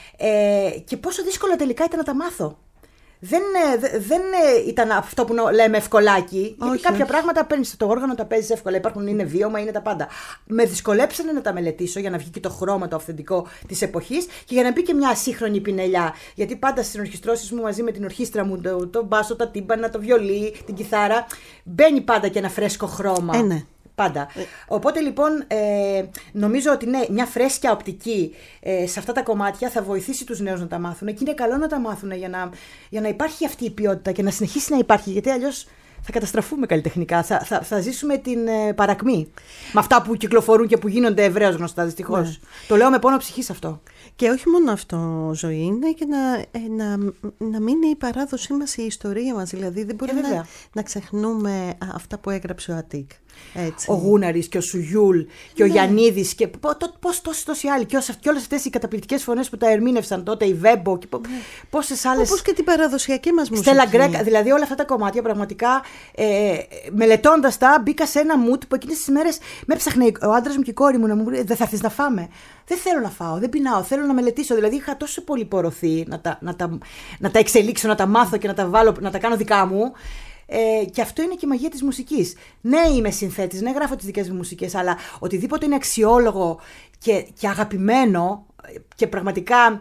ε, και πόσο δύσκολο τελικά ήταν να τα μάθω. Δεν, δεν ήταν αυτό που λέμε ευκολάκι, γιατί όχι, κάποια όχι. πράγματα παίρνεις το όργανο, τα παίζεις εύκολα, υπάρχουν, είναι βίωμα, είναι τα πάντα. Με δυσκολέψανε να τα μελετήσω για να βγει και το χρώμα, το αυθεντικό της εποχής και για να μπει και μια ασύγχρονη πινελιά. Γιατί πάντα στις ενορχιστρώσεις μου μαζί με την ορχήστρα μου, το, το μπάσο, τα τύμπανα, το βιολί, την κιθάρα, μπαίνει πάντα και ένα φρέσκο χρώμα. Ε, ναι. Πάντα. Ε. Οπότε λοιπόν ε, νομίζω ότι ναι, μια φρέσκια οπτική ε, σε αυτά τα κομμάτια θα βοηθήσει τους νέους να τα μάθουν και είναι καλό να τα μάθουν για να, για να υπάρχει αυτή η ποιότητα και να συνεχίσει να υπάρχει, γιατί αλλιώς θα καταστραφούμε καλλιτεχνικά, θα, θα, θα ζήσουμε την ε, παρακμή με αυτά που κυκλοφορούν και που γίνονται ευρέως γνωστά, δυστυχώς. Ναι. Το λέω με πόνο ψυχής αυτό. Και όχι μόνο αυτό, Ζωή, είναι και να, ε, να, να μείνει η παράδοσή μας, η ιστορία μας. Δηλαδή δεν μπορεί να, να ξεχνούμε αυτά που έγραψε ο Αττικ. Έτσι. Ο Γούναρης και ο Σουγιούλ και ναι. ο Γιαννίδης και πώς τόσοι τόσοι άλλοι και όλες αυτές οι καταπληκτικές φωνές που τα ερμήνευσαν τότε, η Βέμπο και ναι. πόσες άλλες. Όπως και την παραδοσιακή μας μουσική. Στέλλα Γκρέκα, δηλαδή όλα αυτά τα κομμάτια πραγματικά ε, μελετώντας τα μπήκα σε ένα mood που εκείνες τις μέρες με έψαχνε ο άντρας μου και η κόρη μου να μου πει: δεν θα έρθεις να φάμε. Δεν θέλω να φάω, δεν πεινάω, θέλω να μελετήσω. Δηλαδή είχα τόσο πολύ πορωθεί να τα, να τα, να τα εξελίξω, να τα μάθω και να τα, βάλω, να τα κάνω δικά μου. Ε, και αυτό είναι και η μαγεία της μουσικής. Ναι, είμαι συνθέτης, ναι, γράφω τις δικές μου μουσικές, αλλά οτιδήποτε είναι αξιόλογο και, και αγαπημένο και πραγματικά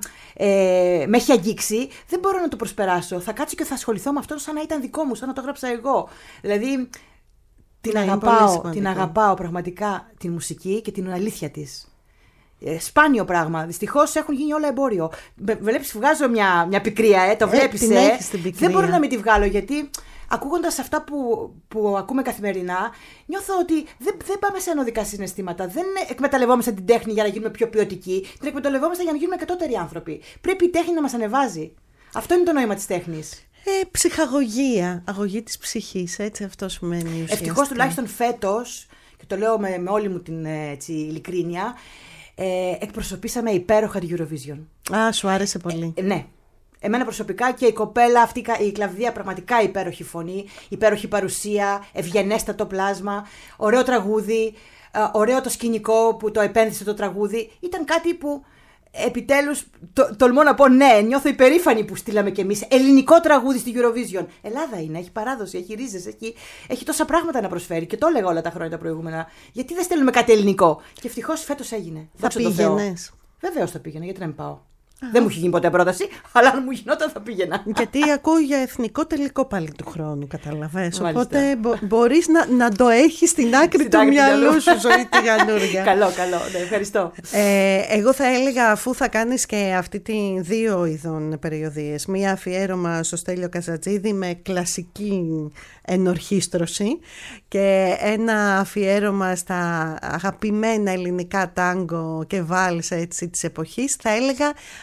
ε, με έχει αγγίξει, δεν μπορώ να το προσπεράσω. Θα κάτσω και θα ασχοληθώ με αυτό σαν να ήταν δικό μου, σαν να το γράψα εγώ. Δηλαδή, την, ναι, αγαπάω, την αγαπάω πραγματικά την μουσική και την αλήθεια της. Ε, σπάνιο πράγμα. Δυστυχώς έχουν γίνει όλα εμπόριο. Βλέπεις, βγάζω μια, μια πικρία, ε, το βλέπεις. Ε, ε, δεν μπορώ να μην τη βγάλω γιατί. Ακούγοντας αυτά που, που ακούμε καθημερινά, νιώθω ότι δεν, δεν πάμε σε ανωδικά συναισθήματα. Δεν εκμεταλλευόμαστε την τέχνη για να γίνουμε πιο ποιοτικοί. Την εκμεταλλευόμαστε για να γίνουμε κατώτεροι άνθρωποι. Πρέπει η τέχνη να μας ανεβάζει. Αυτό είναι το νόημα της τέχνης. Ε, ψυχαγωγία. Αγωγή της ψυχής. Έτσι αυτό σημαίνει. Ευτυχώς τουλάχιστον φέτος, και το λέω με, με όλη μου την έτσι, ειλικρίνεια, ε, εκπροσωπήσαμε υπέροχα την Eurovision. Α, σου άρεσε πολύ. Ε, ναι. Εμένα προσωπικά και η κοπέλα αυτή, η Κλαβδία, πραγματικά υπέροχη φωνή, υπέροχη παρουσία, ευγενέστατο πλάσμα, ωραίο τραγούδι, ωραίο το σκηνικό που το επένδυσε το τραγούδι. Ήταν κάτι που επιτέλους, το, τολμώ να πω ναι, νιώθω υπερήφανη που στείλαμε κι εμείς ελληνικό τραγούδι στη Eurovision. Ελλάδα είναι, έχει παράδοση, έχει ρίζες, έχει, έχει τόσα πράγματα να προσφέρει και το έλεγα όλα τα χρόνια τα προηγούμενα. Γιατί δεν στέλνουμε κάτι ελληνικό? Και ευτυχώς φέτος έγινε. Θα πήγαινες? Βεβαίως θα πήγαινα, γιατί να μην πάω. Αχα. Δεν μου έχει γίνει ποτέ πρόταση, αλλά αν μου γινόταν θα πήγαινα. Γιατί ακούω για εθνικό τελικό πάλι του χρόνου, καταλαβες. Οπότε μπο, μπορείς να, να το έχεις στην άκρη στην του άκρη μυαλού σου, Ζωή τη Γιαννούρια. Καλό, καλό, ναι, ευχαριστώ. Ε, εγώ θα έλεγα, αφού θα κάνεις και αυτή τη δύο ειδών περιοδίες, μία αφιέρωμα στο Στέλιο Καζατζίδη με κλασική ενορχήστρωση και ένα αφιέρωμα στα αγαπημένα ελληνικά τάγκο και βάλς έτσι της εποχής, θα έλεγα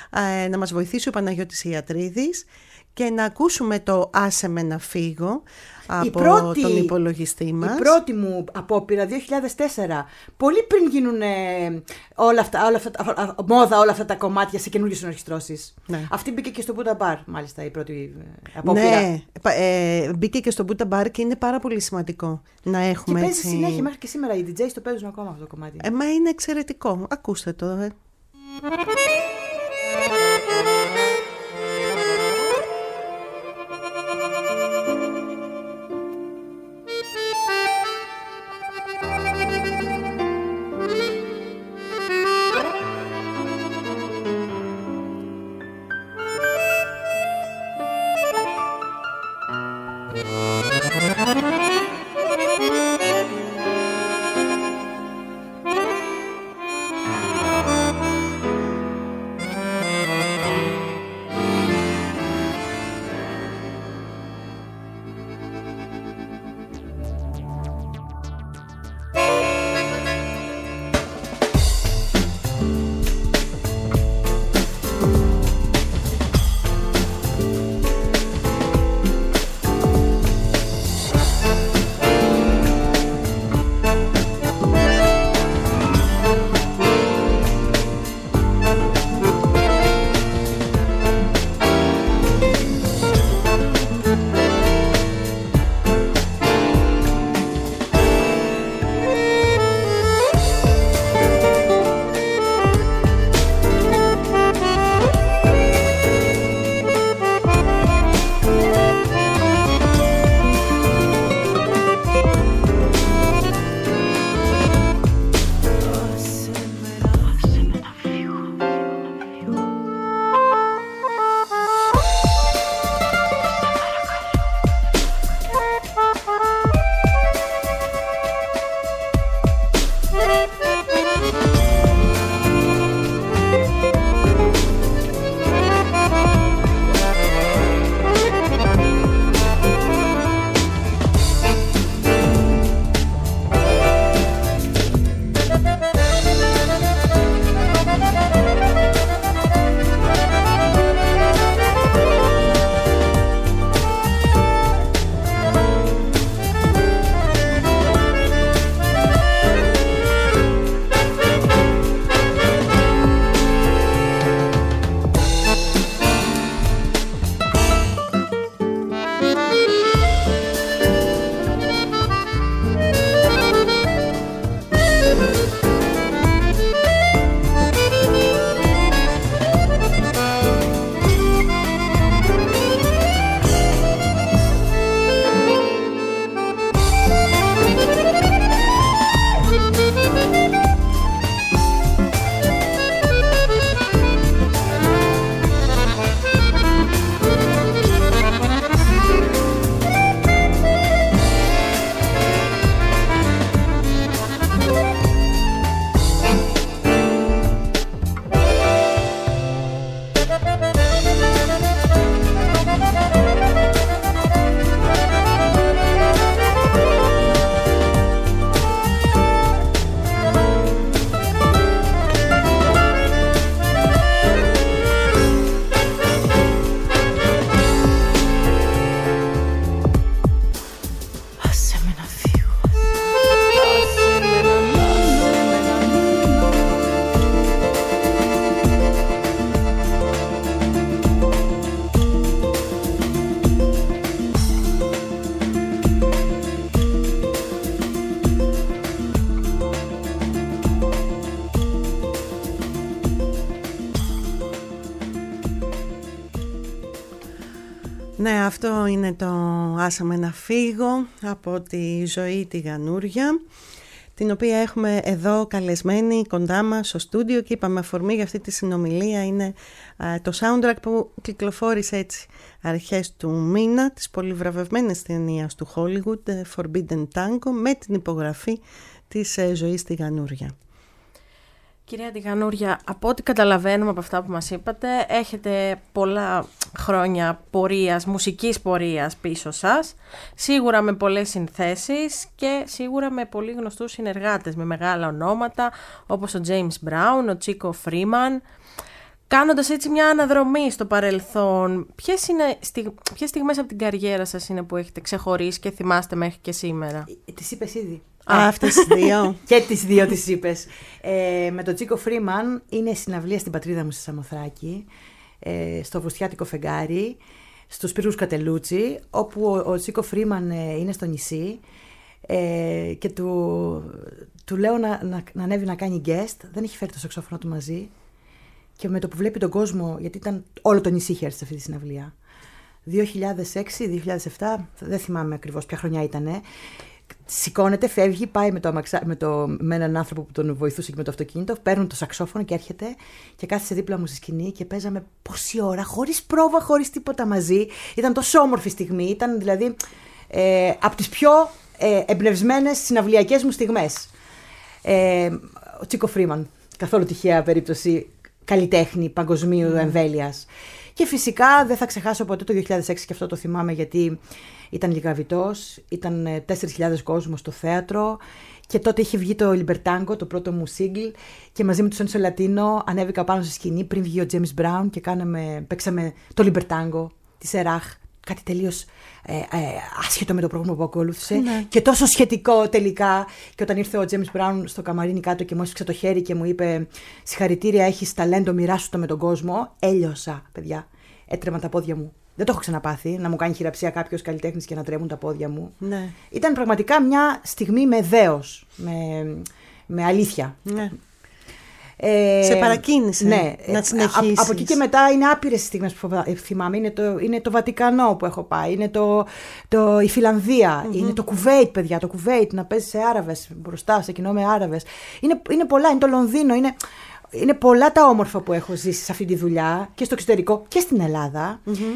ε, να μας βοηθήσει ο Παναγιώτης Ιατρίδης και να ακούσουμε το «Άσε με να φύγω» από πρώτη, τον υπολογιστή μας. Η πρώτη μου απόπειρα δύο χιλιάδες τέσσερα, πολύ πριν γίνουν όλα αυτά, όλα αυτά, μόδα όλα αυτά τα κομμάτια σε καινούργιες ενορχιστρώσεις. Ναι. Αυτή μπήκε και στο Buddha Bar, μάλιστα, η πρώτη απόπειρα. Ναι, ε, μπήκε και στο Buddha Bar και είναι πάρα πολύ σημαντικό να έχουμε και έτσι. Και παίζει συνέχεια, μέχρι και σήμερα οι ντι τζέις το παίζουν ακόμα αυτό το κομμάτι. Ε, μα είναι εξαιρετικό, ακούστε το. Ε. Ναι, αυτό είναι το «Άσε με να φύγω» από τη Ζωή τη Γανούρια, την οποία έχουμε εδώ καλεσμένη κοντά μας στο στούντιο και είπαμε αφορμή για αυτή τη συνομιλία είναι α, το soundtrack που κυκλοφόρησε έτσι αρχές του μήνα της πολυβραβευμένης ταινίας του Hollywood Forbidden Tango με την υπογραφή της ε, Ζωής τη Γανούρια. Κυρία Τηγανούρια, από ό,τι καταλαβαίνουμε από αυτά που μας είπατε, έχετε πολλά χρόνια πορείας, μουσικής πορείας πίσω σας, σίγουρα με πολλές συνθέσεις και σίγουρα με πολύ γνωστούς συνεργάτες, με μεγάλα ονόματα όπως ο James Brown, ο Chico Freeman. κάνοντας έτσι μια αναδρομή στο παρελθόν, ποιες, είναι, ποιες στιγμές από την καριέρα σας είναι που έχετε ξεχωρίσει και θυμάστε μέχρι και σήμερα? Τις είπες ήδη. Α, αυτές τις δύο. Και τις δύο τις είπες. Ε, με τον Τσίκο Φρήμαν είναι συναυλία στην πατρίδα μου στη Σαμοθράκη, ε, στο Βουστιάτικο Φεγγάρι, στους Πύργους Κατελούτσι, όπου ο, ο Τσίκο Φρήμαν ε, είναι στο νησί ε, και του, του λέω να, να, να ανέβει να κάνει guest. Δεν έχει φέρει το σαξόφωνο του μαζί και με το που βλέπει τον κόσμο, γιατί ήταν όλο το νησί είχε έρθει σε αυτή τη συναυλία, δύο χιλιάδες έξι δύο χιλιάδες επτά, δεν θυμάμαι ακριβώς ποια χρονιά ήτανε. Σηκώνεται, φεύγει, πάει με, το αμαξα... με, το... με έναν άνθρωπο που τον βοηθούσε και με το αυτοκίνητο, παίρνουν το σαξόφωνο και έρχεται και κάθισε δίπλα μου στη σκηνή και παίζαμε πόση ώρα, χωρίς πρόβα, χωρίς τίποτα μαζί. Ήταν τόσο όμορφη στιγμή, ήταν δηλαδή ε, από τις πιο ε, εμπνευσμένες συναυλιακές μου στιγμές. Ε, ο Τσίκο Φρήμαν, καθόλου τυχαία περίπτωση, καλλιτέχνη παγκοσμίου mm. εμβέλειας. Και φυσικά δεν θα ξεχάσω ποτέ το δύο χιλιάδες έξι και αυτό το θυμάμαι γιατί ήταν γιγαβητός, ήταν τέσσερις χιλιάδες κόσμος στο θέατρο και τότε είχε βγει το Libertango, το πρώτο μου single και μαζί με τους Ένσο Λατίνο ανέβηκα πάνω στη σκηνή πριν βγει ο James Brown και κάναμε, παίξαμε το Libertango της Εράχ, κάτι τελείως ε, ε, άσχετο με το πρόγραμμα που ακολούθησε ναι. και τόσο σχετικό τελικά. Και όταν ήρθε ο James Brown στο καμαρίνι κάτω και μου έσφιξε το χέρι και μου είπε «Συγχαρητήρια, έχεις ταλέντο, μοιράσου το με τον κόσμο», έλειωσα, παιδιά. Έτρεμα τα πόδια μου. Δεν το έχω ξαναπάθει, να μου κάνει χειραψία κάποιος καλλιτέχνης και να τρέμουν τα πόδια μου. Ναι. Ήταν πραγματικά μια στιγμή με δέος, με, με αλήθεια. Ναι. Ε, σε παρακίνησε ναι, να συνεχίσεις. Α, από εκεί και μετά είναι άπειρες στιγμές που θυμάμαι. Είναι το, είναι το Βατικανό που έχω πάει, είναι το, το, η Φιλανδία, mm-hmm. είναι το Κουβέιτ, παιδιά, το Κουβέιτ, να παίζει σε Άραβες μπροστά, σε κοινό με Άραβες. Είναι, είναι πολλά, είναι το Λονδίνο, είναι... Είναι πολλά τα όμορφα που έχω ζήσει σε αυτή τη δουλειά και στο εξωτερικό και στην Ελλάδα. Mm-hmm.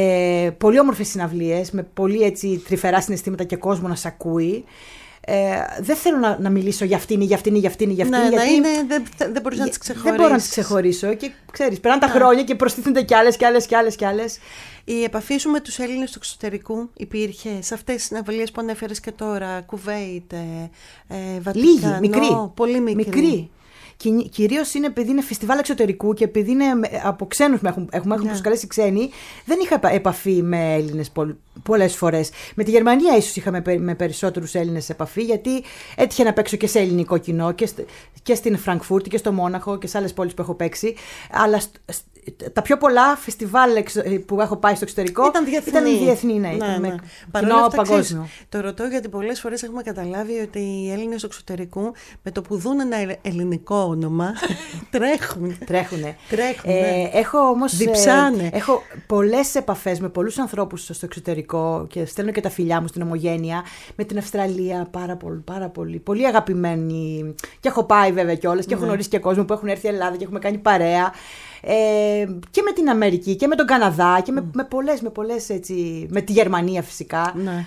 Ε, πολύ όμορφες συναυλίες με πολύ έτσι τρυφερά συναισθήματα και κόσμο να σ' ακούει. Ε, δεν θέλω να, να μιλήσω για αυτήν ή για αυτήν ή για αυτήν ή για αυτήν. Ναι, γιατί είναι, δεν, δεν μπορείς να τις ξεχωρίσεις. Δεν μπορώ να τις ξεχωρίσω και ξέρεις, περνάνε τα χρόνια και προστίθενται κι άλλες κι άλλες κι άλλες κι άλλες. Η επαφή σου με τους Έλληνες του εξωτερικού υπήρχε σε αυτές τις συναυλίες που ανέφερες και τώρα, Κουβέιτ, ε, ε, Βατικανό? Λίγη, μικρή. Πολύ μικρή. μικρή. Κυρίως είναι επειδή είναι φεστιβάλ εξωτερικού και επειδή είναι από ξένους με έχουν, έχουμε, έχουν yeah. προσκαλέσει ξένοι, δεν είχα επαφή με Έλληνες πολλές φορές. Με τη Γερμανία ίσως είχαμε με περισσότερους Έλληνες επαφή, γιατί έτυχε να παίξω και σε ελληνικό κοινό και, και στην Φραγκφούρτη και στο Μόναχο και σε άλλες πόλεις που έχω παίξει. Αλλά τα πιο πολλά φεστιβάλ που έχω πάει στο εξωτερικό ήταν διεθνή. Ήταν διεθνή, ναι. ναι, ναι. Κοινό παγκόσμιο. Το ρωτώ γιατί πολλές φορές έχουμε καταλάβει ότι οι Έλληνες του εξωτερικού με το που δουν ένα ελληνικό όνομα τρέχουν. Τρέχουνε. Τρέχουνε. Ε, έχω όμως. Διψάνε. Ε, έχω πολλές επαφές με πολλούς ανθρώπους στο εξωτερικό και στέλνω και τα φιλιά μου στην Ομογένεια. Με την Αυστραλία πάρα πολύ, πάρα πολύ. Πολύ αγαπημένοι. Και έχω πάει βέβαια κιόλας και ναι. έχω γνωρίσει και κόσμο που έχουν έρθει Ελλάδα και έχουμε κάνει παρέα. Ε, και με την Αμερική και με τον Καναδά και με, mm. με πολλές, με πολλές έτσι, με τη Γερμανία φυσικά. Ναι.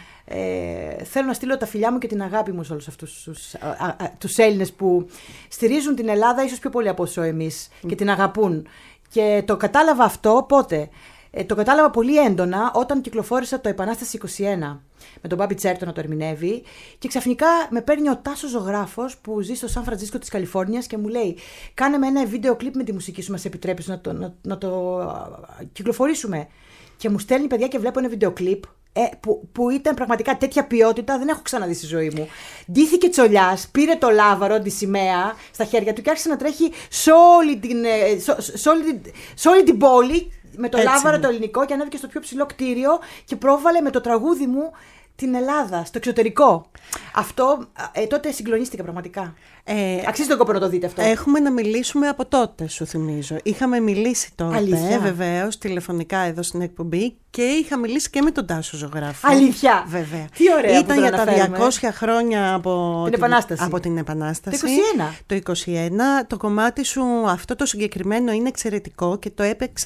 Ε, θέλω να στείλω τα φιλιά μου και την αγάπη μου σε όλους αυτούς τους, α, α, α, τους Έλληνες που στηρίζουν την Ελλάδα ίσως πιο πολύ από όσο εμείς mm. και την αγαπούν. Και το κατάλαβα αυτό πότε? Ε, το κατάλαβα πολύ έντονα όταν κυκλοφόρησα το Επανάσταση είκοσι ένα με τον Μπάμπι Τσέρτο να το ερμηνεύει και ξαφνικά με παίρνει ο Τάσος ζωγράφος που ζει στο Σαν Φραντζίσκο της Καλιφόρνιας και μου λέει κάνε με ένα βίντεο κλιπ με τη μουσική σου, μας επιτρέπεις να το, να, να το κυκλοφορήσουμε? Και μου στέλνει παιδιά και βλέπω ένα βίντεο κλιπ ε, που, που ήταν πραγματικά τέτοια ποιότητα δεν έχω ξαναδεί στη ζωή μου. Ντύθηκε τσολιάς, πήρε το λάβαρο, τη σημαία στα χέρια του και άρχισε να τρέχει σε όλη την, σε, σε όλη την, σε όλη την πόλη με το έτσι λάβαρο το ελληνικό και ανέβηκε στο πιο ψηλό κτίριο και πρόβαλε με το τραγούδι μου την Ελλάδα, στο εξωτερικό. Αυτό ε, τότε συγκλονίστηκα πραγματικά. Ε, Αξίζει τον κόπο να το δείτε αυτό. Έχουμε να μιλήσουμε από τότε, σου θυμίζω. Είχαμε μιλήσει τότε, βεβαίως, τηλεφωνικά εδώ στην εκπομπή και είχα μιλήσει και με τον Τάσο ζωγράφο. Αλήθεια. Βέβαια. Τι ωραία. Ήταν για τα διακόσια χρόνια από την, την, Επανάσταση. από την Επανάσταση. Το είκοσι ένα. Το είκοσι ένα. Το κομμάτι σου, αυτό το συγκεκριμένο, είναι εξαιρετικό και το έπαιξα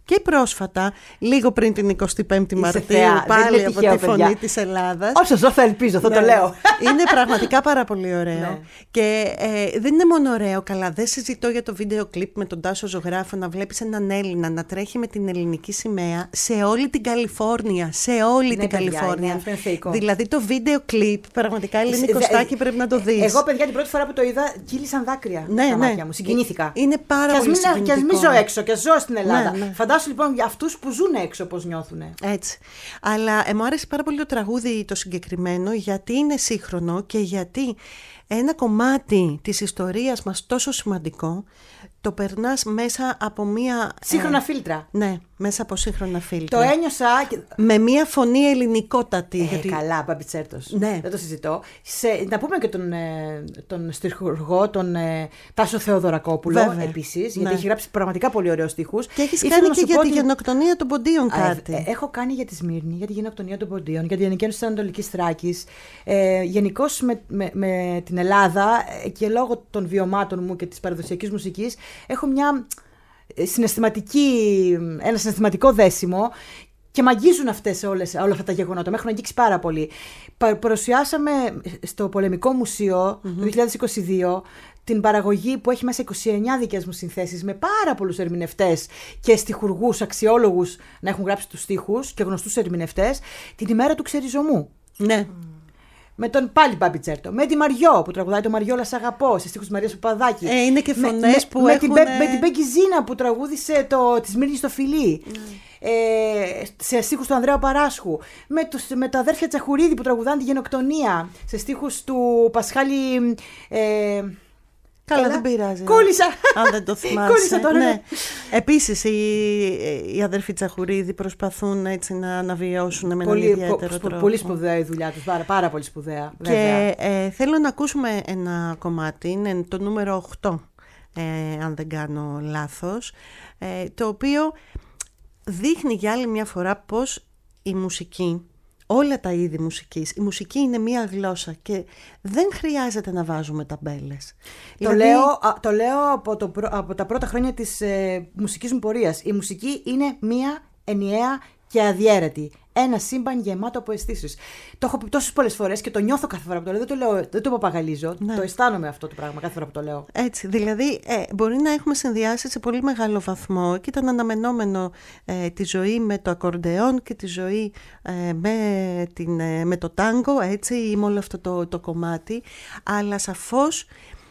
Και πρόσφατα, λίγο πριν την εικοστή πέμπτη Μαρτίου, θεά. πάλι από τυχαίο, τη Φωνή παιδιά. της Ελλάδας. Όσο ζω θα ελπίζω, θα Ναι. το λέω. Είναι πραγματικά πάρα πολύ ωραίο. Ναι. Και ε, δεν είναι μόνο ωραίο, καλά. Δεν συζητώ για το βίντεο κλιπ με τον Τάσο Ζωγράφο να βλέπεις έναν Έλληνα να τρέχει με την ελληνική σημαία σε όλη την Καλιφόρνια. Σε όλη Ναι, την παιδιά, Καλιφόρνια. είναι, αυτό είναι θεϊκό. Δηλαδή το βίντεο κλιπ, πραγματικά Ελένη Δε- Κωστάκη, πρέπει να το δεις. Εγώ, παιδιά, την πρώτη φορά που το είδα, κύλησαν δάκρυα Ναι, στα ναι. μάτια μου. Συγκινήθηκα. Είναι πάρα Και ας πολύ μην, και ας μην συγκινητικό. ζω έξω, και ας ζω στην Ελλάδα. Ναι, ναι. Φαντάσου λοιπόν για αυτούς που ζουν έξω πώς νιώθουν. Έτσι. Αλλά ε, μου άρεσε πάρα πολύ το τραγούδι το συγκεκριμένο, γιατί είναι σύγχρονο και γιατί ένα κομμάτι της ιστορίας μας τόσο σημαντικό το περνάς μέσα από μία... Σύγχρονα ε, φίλτρα. Ναι, μέσα από σύγχρονα φίλτρα. Το ένιωσα. και- Με μία φωνή ελληνικότατη. Ε, γιατί... Καλά, Μπαμπιτσέρτος. Ναι. Δεν το συζητώ. Σε, να πούμε και τον, ε, τον στιχουργό, τον ε, Τάσο Θεοδωρακόπουλο, Βέβαια. επίσης, Ναι. γιατί έχει γράψει πραγματικά πολύ ωραίους στίχους. Και έχεις Ήθελα κάνει να και σου για πω τη ότι- γενοκτονία των ποντίων Α, ε, κάτι. ε, έχω κάνει για τη Σμύρνη, για τη γενοκτονία των ποντίων, για την Ανικαίνωση της Ανατολικής Θράκης. Ε, Γενικώς με, με, με την Ελλάδα ε, και λόγω των βιωμάτων μου και της παραδοσιακής μουσικής έχω μια ε, συναισθηματική, ένα συναισθηματικό δέσιμο και μ' αγγίζουν αυτές όλες, όλα αυτά τα γεγονότα. Με έχουν αγγίξει πάρα πολύ. Πα, παρουσιάσαμε στο Πολεμικό Μουσείο mm-hmm. το δύο χιλιάδες είκοσι δύο την παραγωγή που έχει μέσα είκοσι εννιά δικές μου συνθέσεις με πάρα πολλούς ερμηνευτές και στιχουργούς, αξιόλογους να έχουν γράψει τους στίχους και γνωστούς ερμηνευτές, την ημέρα του ξεριζωμού. Ναι. Με τον πάλι Μπαμπιτσέρτο, με τη Μαριό που τραγουδάει το Μαριόλα Σ' αγαπώ, σε στίχους της Μαρίας Παπαδάκη. Ε, είναι και Με- φωνές με, που με, έχουν... την, Μπε- με την Μπέγκη Ζίνα που τραγούδισε το, τη Σμύρνη στο φιλί. Ε, σε στίχους του Ανδρέα Παράσχου. Με, τους, με τα αδέρφια Τσαχουρίδη που τραγουδάνε τη γενοκτονία. Σε στίχους του Πασχάλη. Ε, Καλά, Έλα. δεν πειράζει. Κόλλησα. Αν δεν το θυμάσαι. Κόλλησα τώρα, ναι. Επίσης, οι, οι αδερφοί Τσαχουρίδη προσπαθούν έτσι να αναβιώσουν με έναν πολύ, ιδιαίτερο πο- σπου- τρόπο. πολύ σπουδαία η δουλειά τους. Πάρα, πάρα πολύ σπουδαία. Και βέβαια. ε, θέλω να ακούσουμε ένα κομμάτι, είναι το νούμερο οκτώ, ε, αν δεν κάνω λάθος, ε, το οποίο δείχνει για άλλη μια φορά πως η μουσική, όλα τα είδη μουσικής, η μουσική είναι μία γλώσσα και δεν χρειάζεται να βάζουμε ταμπέλες. Το, Δηλαδή, λέω, α, το λέω από, το, πρω- από τα πρώτα χρόνια της ε, μουσικής μου πορείας. Η μουσική είναι μία ενιαία και αδιέρετη. Ένα σύμπαν γεμάτο από αισθήσεις. Το έχω πει τόσες πολλές φορές και το νιώθω κάθε φορά που το λέω. Δεν το, λέω, δεν το παπαγαλίζω. Ναι. Το αισθάνομαι αυτό το πράγμα κάθε φορά που το λέω. Έτσι, δηλαδή ε, μπορεί να έχουμε συνδυάσει σε πολύ μεγάλο βαθμό και ήταν αναμενόμενο ε, τη ζωή με το ακορντεόν και τη ζωή ε, με, την, ε, με το τάγκο, έτσι, ή με όλο αυτό το, το κομμάτι, αλλά σαφώς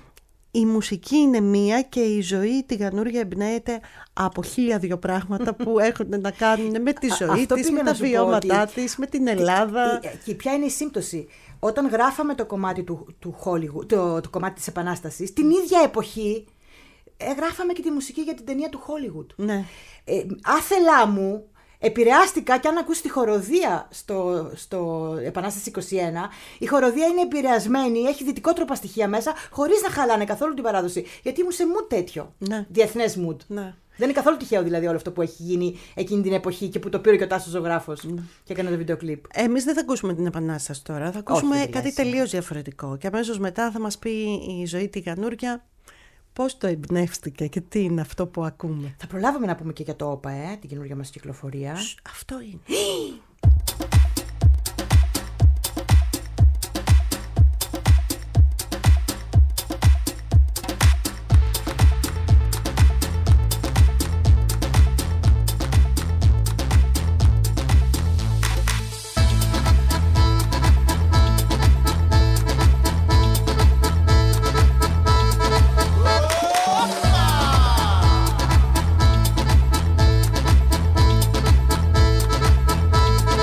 η μουσική είναι μία και η ζωή την καινούργια εμπνέεται από χίλια δυο πράγματα που έχουν να κάνουν με τη ζωή Αυτό της, πήγα με να τα σου πω βιώματά ότι- της, με την Ελλάδα. Και, και ποια είναι η σύμπτωση. Όταν γράφαμε το κομμάτι του, του Hollywood, το, το κομμάτι της Επανάστασης, την ίδια εποχή ε, γράφαμε και τη μουσική για την ταινία του Hollywood. Ναι. Ε, άθελά μου, επηρεάστηκα και αν ακούσει τη χοροδία στο, στο Επανάσταση είκοσι ένα, η χοροδία είναι επηρεασμένη, έχει δυτικότροπα στοιχεία μέσα, χωρίς να χαλάνε καθόλου την παράδοση. Γιατί ήμουν σε mood τέτοιο. Ναι. Διεθνές mood. Ναι. Δεν είναι καθόλου τυχαίο δηλαδή όλο αυτό που έχει γίνει εκείνη την εποχή και που το πήρε και ο Τάσος Ζωγράφος και έκανε το βίντεο κλιπ. Εμείς δεν θα ακούσουμε την Επανάσταση τώρα, θα ακούσουμε Όχι, δεν κάτι λες. τελείως διαφορετικό. Και αμέσως μετά θα μας πει η ζωή τη καινούρια πώς το εμπνεύστηκε και τι είναι αυτό που ακούμε. Θα προλάβουμε να πούμε και για το ΟΠΑ, ε, την καινούργια μας κυκλοφορία. Σ, αυτό είναι. Opa!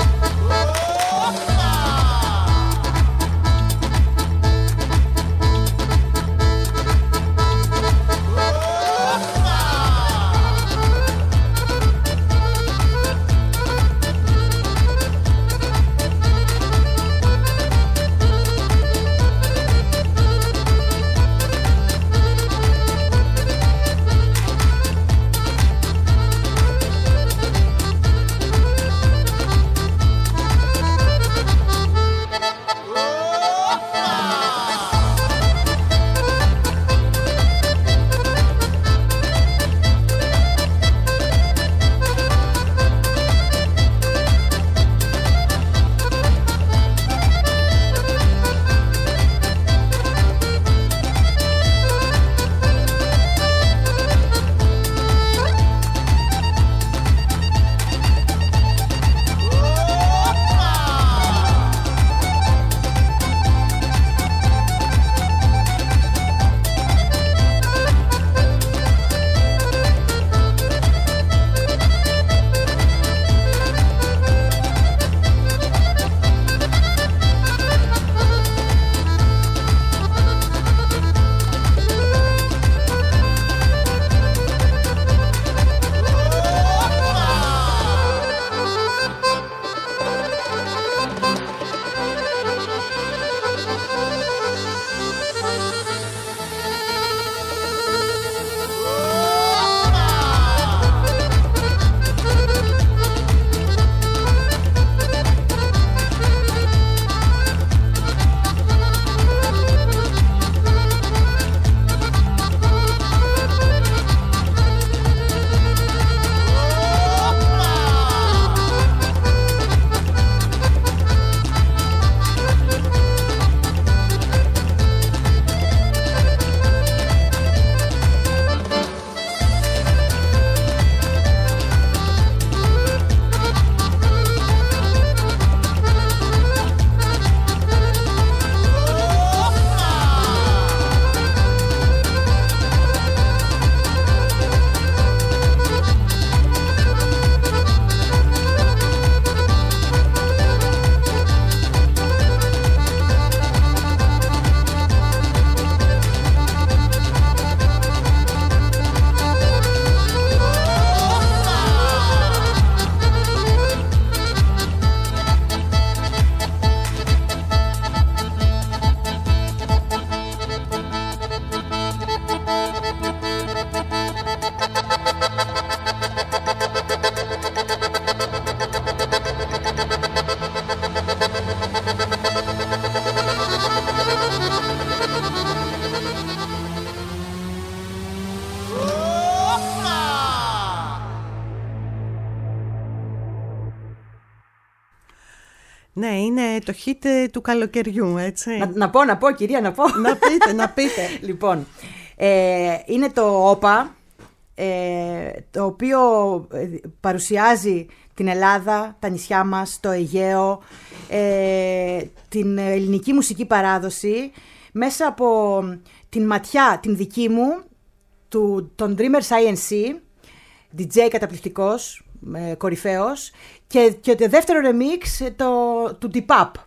Ναι, είναι το hit του καλοκαιριού, έτσι. Να, να πω, να πω, κυρία, να πω. Να πείτε, να πείτε. Λοιπόν, ε, είναι το όπα, ε, το οποίο παρουσιάζει την Ελλάδα, τα νησιά μας, το Αιγαίο, ε, την ελληνική μουσική παράδοση, μέσα από την ματιά, την δική μου, του, τον Dreamers άι εν σι, ντι τζέι καταπληκτικός, ε, κορυφαίος, και, και το δεύτερο remix το, του Deep Up.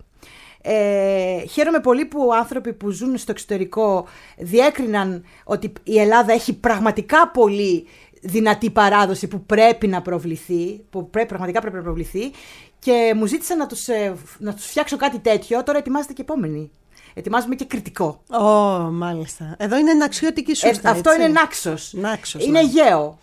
Ε, χαίρομαι πολύ που άνθρωποι που ζουν στο εξωτερικό διέκριναν ότι η Ελλάδα έχει πραγματικά πολύ δυνατή παράδοση που πρέπει να προβληθεί, που πρέπει, πραγματικά πρέπει να προβληθεί, και μου ζήτησαν να τους, να τους φτιάξω κάτι τέτοιο. Τώρα ετοιμάζεται και επόμενη. Ετοιμάζουμε και κριτικό. Ω, oh, μάλιστα. Εδώ είναι ναξιωτική σούστα. Ε, αυτό είναι νάξος. Νάξος, είναι ναι. Αιγαίο.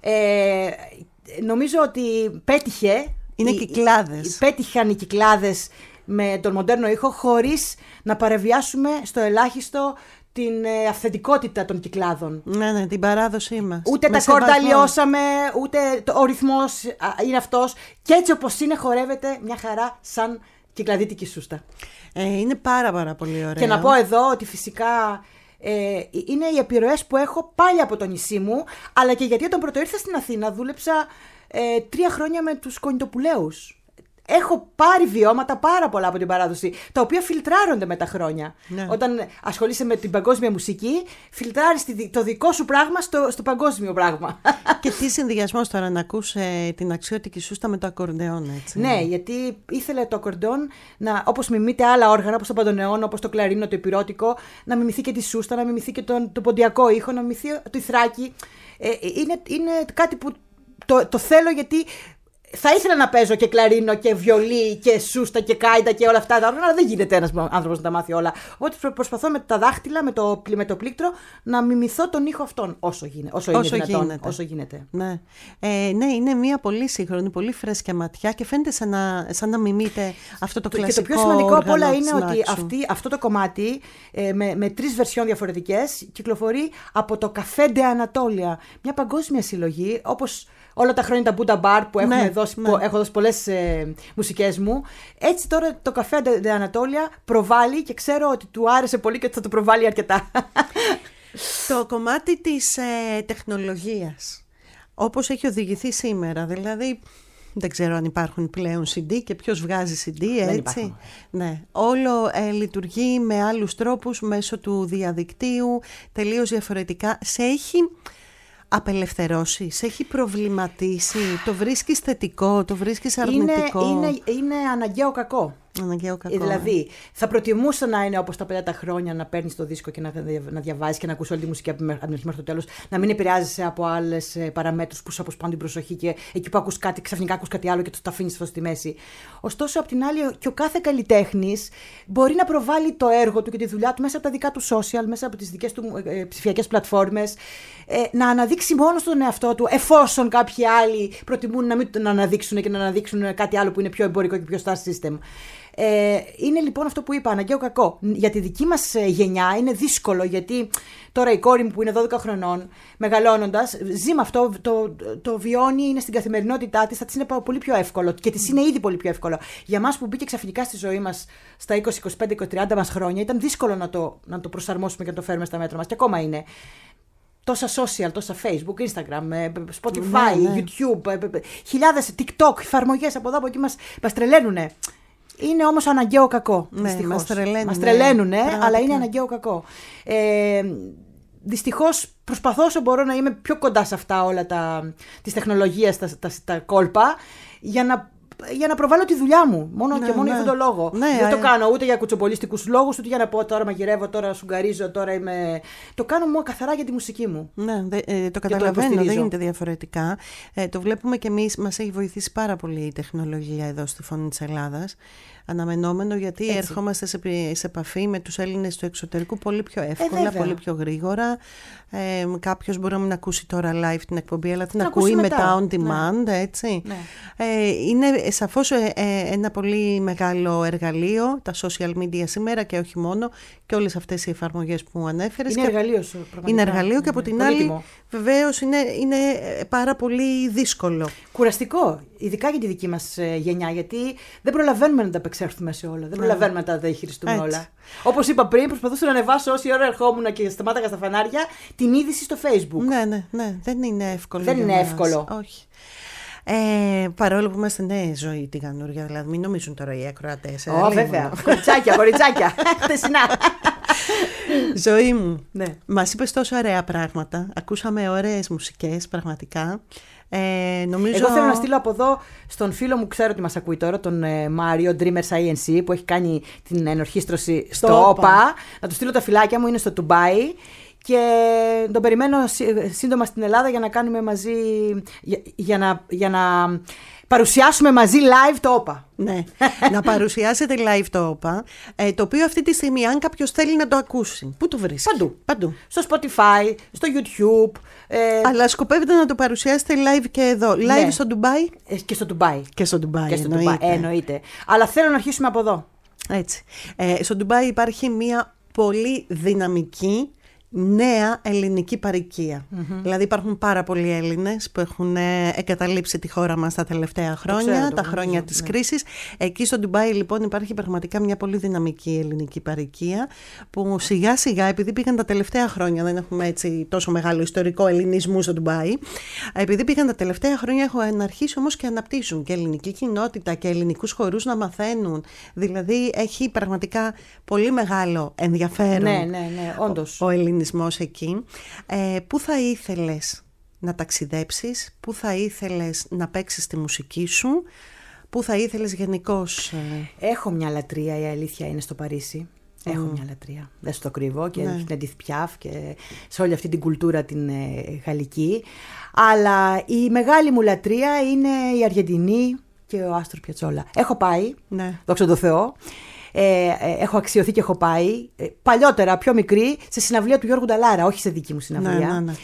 Ε, νομίζω ότι πέτυχε. Είναι οι, Κυκλάδες. Πέτυχαν οι Κυκλάδες με τον μοντέρνο ήχο, χωρίς να παραβιάσουμε στο ελάχιστο την ε, αυθεντικότητα των Κυκλάδων. Ναι, ναι, την παράδοσή μας. Ούτε με τα κόρτα αλλοιώσαμε, ούτε το, ο ρυθμός είναι αυτός. Και έτσι όπως είναι χορεύεται μια χαρά σαν κυκλαδίτικη σούστα. Ε, είναι πάρα πάρα πολύ ωραία. Και να πω εδώ ότι φυσικά ε, είναι οι επιρροές που έχω πάλι από το νησί μου, αλλά και γιατί όταν πρώτο ήρθα στην Αθήνα δούλεψα ε, τρία χρόνια με τους Κονιτοπουλαίους. Έχω πάρει βιώματα πάρα πολλά από την παράδοση, τα οποία φιλτράρονται με τα χρόνια. Ναι. Όταν ασχολείσαι με την παγκόσμια μουσική, φιλτράρεις το δικό σου πράγμα στο, στο παγκόσμιο πράγμα. Και τι συνδυασμός τώρα να ακούς ε, την αξιώτικη σούστα με το ακορντεόν, έτσι. Ναι, γιατί ήθελε το ακορντεόν, να, όπως μιμείται άλλα όργανα, όπως το παντονεόν, όπως το κλαρίνο, το υπηρώτικο, να μιμηθεί και τη σούστα, να μιμηθεί και τον, το ποντιακό ήχο, να μιμηθεί το ηθράκι. Ε, είναι, είναι κάτι που το, το θέλω, γιατί θα ήθελα να παίζω και κλαρίνο και βιολί και σούστα και κάιντα και όλα αυτά τα όργανα, αλλά δεν γίνεται ένας άνθρωπος να τα μάθει όλα. Οπότε προσπαθώ με τα δάχτυλα, με το, με το πλήκτρο, να μιμηθώ τον ήχο αυτόν όσο, γίνε, όσο, όσο είναι δυνατόν, γίνεται. Όσο γίνεται. Ναι. Ε, ναι, είναι μια πολύ σύγχρονη, πολύ φρέσκια ματιά και φαίνεται σαν να, σαν να μιμείται αυτό το κλασικό. Και το πιο σημαντικό απ' όλα είναι ότι Νάξου. αυτή, αυτό το κομμάτι ε, με, με τρεις βερσιόν διαφορετικές κυκλοφορεί από το Café de Anatolia, μια παγκόσμια συλλογή, όπως όλα τα χρόνια τα Buddha Bar που, έχουμε ναι, δώσει, ναι. που έχω δώσει πολλές ε, μουσικές μου. Έτσι τώρα το Café de Anatolia προβάλλει, και ξέρω ότι του άρεσε πολύ και ότι θα το προβάλλει αρκετά. Το κομμάτι της ε, τεχνολογίας, όπως έχει οδηγηθεί σήμερα, δηλαδή δεν ξέρω αν υπάρχουν πλέον σι ντι και ποιος βγάζει σι ντι, έτσι. Ναι. Όλο ε, λειτουργεί με άλλους τρόπους, μέσω του διαδικτύου, τελείως διαφορετικά. Σε έχει απελευθερώσει, σε έχει προβληματίσει, το βρίσκεις θετικό, το βρίσκεις αρνητικό? Είναι, είναι, είναι αναγκαίο κακό. Αναγκαίο κακό. Δηλαδή, θα προτιμούσα να είναι όπως τα πενήντα χρόνια, να παίρνεις το δίσκο και να, να διαβάζεις και να ακούσεις όλη τη μουσική από την αρχή μέχρι το τέλος, να μην επηρεάζεσαι από άλλες παραμέτρους που σου αποσπάνουν την προσοχή και εκεί που ακούς κάτι, ξαφνικά ακούς κάτι άλλο και το αφήνεις αυτό στη μέση. Ωστόσο, απ' την άλλη, και ο κάθε καλλιτέχνης μπορεί να προβάλλει το έργο του και τη δουλειά του μέσα από τα δικά του social, μέσα από τις δικές του ε, ψηφιακές πλατφόρμες, ε, να αναδείξει μόνο στον εαυτό του, εφόσον κάποιοι άλλοι προτιμούν να μην τον αναδείξουν και να αναδείξουν κάτι άλλο που είναι πιο εμπορικό και πιο star system. Ε, είναι λοιπόν αυτό που είπα, αναγκαίο κακό. Για τη δική μας γενιά είναι δύσκολο, γιατί τώρα η κόρη μου που είναι δώδεκα χρονών, μεγαλώνοντας, ζει με αυτό, το, το, το βιώνει, είναι στην καθημερινότητά της, θα της είναι πολύ πιο εύκολο και της είναι ήδη πολύ πιο εύκολο. Για μας που μπήκε ξαφνικά στη ζωή μας στα είκοσι, είκοσι πέντε και τριάντα μας χρόνια, ήταν δύσκολο να το, να το προσαρμόσουμε και να το φέρουμε στα μέτρα μας, και ακόμα είναι. Τόσα social, τόσα Facebook, Instagram, Spotify, ναι, ναι. YouTube, χιλιάδες TikTok, εφαρμογές από εδώ από εκεί μας, μας τρελαίνουνε. Είναι όμως αναγκαίο κακό. Ναι, μας τρελαίνουν, μας τρελαίνουν ναι, ναι, αλλά είναι αναγκαίο κακό. Ε, δυστυχώς προσπαθώ όσο μπορώ να είμαι πιο κοντά σε αυτά όλα τα, τις τεχνολογίες, τα, τα, τα κόλπα, για να, για να προβάλλω τη δουλειά μου. Μόνο ναι, και μόνο ναι. για αυτόν τον λόγο. Ναι, δεν ε... το κάνω ούτε για κουτσομπολίστικους λόγους, ούτε για να πω τώρα μαγειρεύω, τώρα σουγκαρίζω, τώρα είμαι. Το κάνω μόνο καθαρά για τη μουσική μου. Ναι, δε, ε, το καταλαβαίνω, το δεν γίνεται διαφορετικά. Ε, το βλέπουμε κι εμείς, μας έχει βοηθήσει πάρα πολύ η τεχνολογία εδώ στη Φωνή της Ελλάδας. Αναμενόμενο, γιατί έτσι. Ερχόμαστε σε, σε επαφή με τους Έλληνες του εξωτερικού πολύ πιο εύκολα, ε, πολύ πιο γρήγορα. Ε, κάποιος μπορεί να μην ακούσει τώρα live την εκπομπή, αλλά την ακούει μετά on demand, ναι. έτσι. Ναι. Ε, είναι σαφώς ε, ε, ένα πολύ μεγάλο εργαλείο, τα social media σήμερα και όχι μόνο, και όλες αυτές οι εφαρμογές που ανέφερες. Είναι και εργαλείο σου, πραγματικά. Είναι εργαλείο και από την άλλη, βεβαίως, είναι, είναι πάρα πολύ δύσκολο. Κουραστικό, ειδικά για τη δική μας γενιά, γιατί δεν προλαβαίνουμε να τα απεξέλθουμε σε όλα. Δεν προλαβαίνουμε να τα διαχειριστούμε όλα. Όπως είπα πριν, προσπαθούσα να ανεβάσω όση ώρα ερχόμουν και σταμάταγα στα φανάρια την είδηση στο Facebook. Ναι, ναι, ναι. Δεν είναι εύκολο. Δεν είναι μας. εύκολο. Όχι. Ε, παρόλο που είμαστε νέα ζωή την καινούργια, δηλαδή μην νομίζουν τώρα οι ακροατές. Ω, oh, βέβαια. Κοριτσάκια, κοριτσάκια. Χτεσινά. Ζωή μου. Ναι. Μας είπες τόσο ωραία πράγματα. Ακούσαμε ωραίες μουσικές, πραγματικά. Ε, νομίζω... Εγώ θέλω να στείλω από εδώ στον φίλο μου, ξέρω ότι μας ακούει τώρα, τον ε, Μάριο Dreamers άι εν σι, που έχει κάνει την ενορχήστρωση στο, στο ΟΠΑ. Να του στείλω τα φυλάκια μου, είναι στο Ντουμπάι. Και τον περιμένω σύντομα στην Ελλάδα για να κάνουμε μαζί, για, για, να, για να παρουσιάσουμε μαζί live το ΟΠΑ. Ναι, να παρουσιάσετε live το ΟΠΑ, ε, το οποίο αυτή τη στιγμή, αν κάποιος θέλει να το ακούσει, πού το βρίσκει? Παντού. Παντού. Στο Spotify, στο YouTube. Ε... Αλλά σκοπεύετε να το παρουσιάσετε live και εδώ. Live ναι. στο Ντουμπάι. Ε, και στο Ντουμπάι. Και στο Ντουμπάι, και στο εννοείται. Ντουμπάι, εννοείται. Αλλά θέλω να αρχίσουμε από εδώ. Έτσι. Ε, στο Ντουμπάι υπάρχει μια πολύ δυναμική νέα ελληνική παροικία. Mm-hmm. Δηλαδή υπάρχουν πάρα πολλοί Έλληνες που έχουν εγκαταλείψει τη χώρα μας τα τελευταία χρόνια, ξέρω, τα χρόνια νομίζω, της ναι. κρίσης. Εκεί στο Ντουμπάι λοιπόν υπάρχει πραγματικά μια πολύ δυναμική ελληνική παροικία που σιγά σιγά, επειδή πήγαν τα τελευταία χρόνια, δεν έχουμε έτσι τόσο μεγάλο ιστορικό ελληνισμού στο Ντουμπάι, επειδή πήγαν τα τελευταία χρόνια έχουν αρχίσει όμως και αναπτύσσουν και ελληνική κοινότητα και ελληνικούς χορούς να μαθαίνουν. Δηλαδή έχει πραγματικά πολύ μεγάλο ενδιαφέρον. Ναι, ναι, ναι, όντως. Ο, ο ελληνισμός εκεί. Ε, πού θα ήθελες να ταξιδέψεις, πού θα ήθελες να παίξεις τη μουσική σου, πού θα ήθελες γενικώς? Ε... Έχω μια λατρεία, η αλήθεια είναι, στο Παρίσι. Mm. Έχω μια λατρεία, δεν σου το κρύβω, και ναι. στην Edith Piaf και σε όλη αυτή την κουλτούρα την ε, γαλλική. Αλλά η μεγάλη μου λατρεία είναι η Αργεντινή και ο Άστορ Πιατσόλα. Έχω πάει, ναι. δόξα τω Θεώ. Ε, ε, έχω αξιωθεί και έχω πάει ε, παλιότερα, πιο μικρή, σε συναυλία του Γιώργου Νταλάρα, όχι σε δική μου συναυλία. Ναι, ναι, ναι.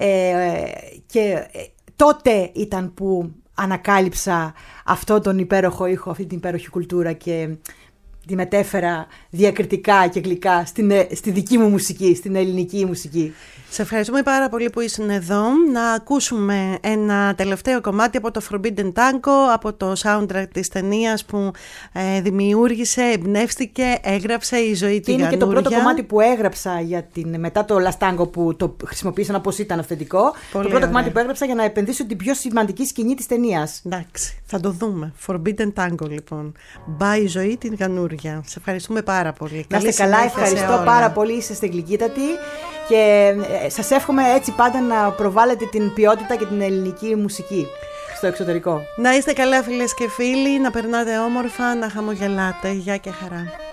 Ε, και ε, τότε ήταν που ανακάλυψα αυτό τον υπέροχο ήχο, αυτή την υπέροχη κουλτούρα, και τη μετέφερα διακριτικά και γλυκά στην, στη δική μου μουσική, στην ελληνική μουσική. Σε ευχαριστούμε πάρα πολύ που ήσουν εδώ. Να ακούσουμε ένα τελευταίο κομμάτι από το Forbidden Tango, από το soundtrack της ταινίας που ε, δημιούργησε, εμπνεύστηκε, έγραψε η Ζωή την Είναι Γανούρια. Και το πρώτο κομμάτι που έγραψα για την, μετά το Last Tango, που το χρησιμοποίησαν όπως ήταν αυθεντικό. Πολύ το πρώτο ωραία. Κομμάτι που έγραψα για να επενδύσω την πιο σημαντική σκηνή της ταινίας. Εντάξει, θα το δούμε. Forbidden Tango λοιπόν. Bye Ζωή την Γανούρια. Σε ευχαριστούμε πάρα πολύ. Να είστε καλά, ευχαριστώ πάρα πολύ, είσαστε γλυκύτατοι. Και σας εύχομαι έτσι πάντα να προβάλλετε την ποιότητα και την ελληνική μουσική στο εξωτερικό. Να είστε καλά φίλες και φίλοι, να περνάτε όμορφα, να χαμογελάτε. Γεια και χαρά.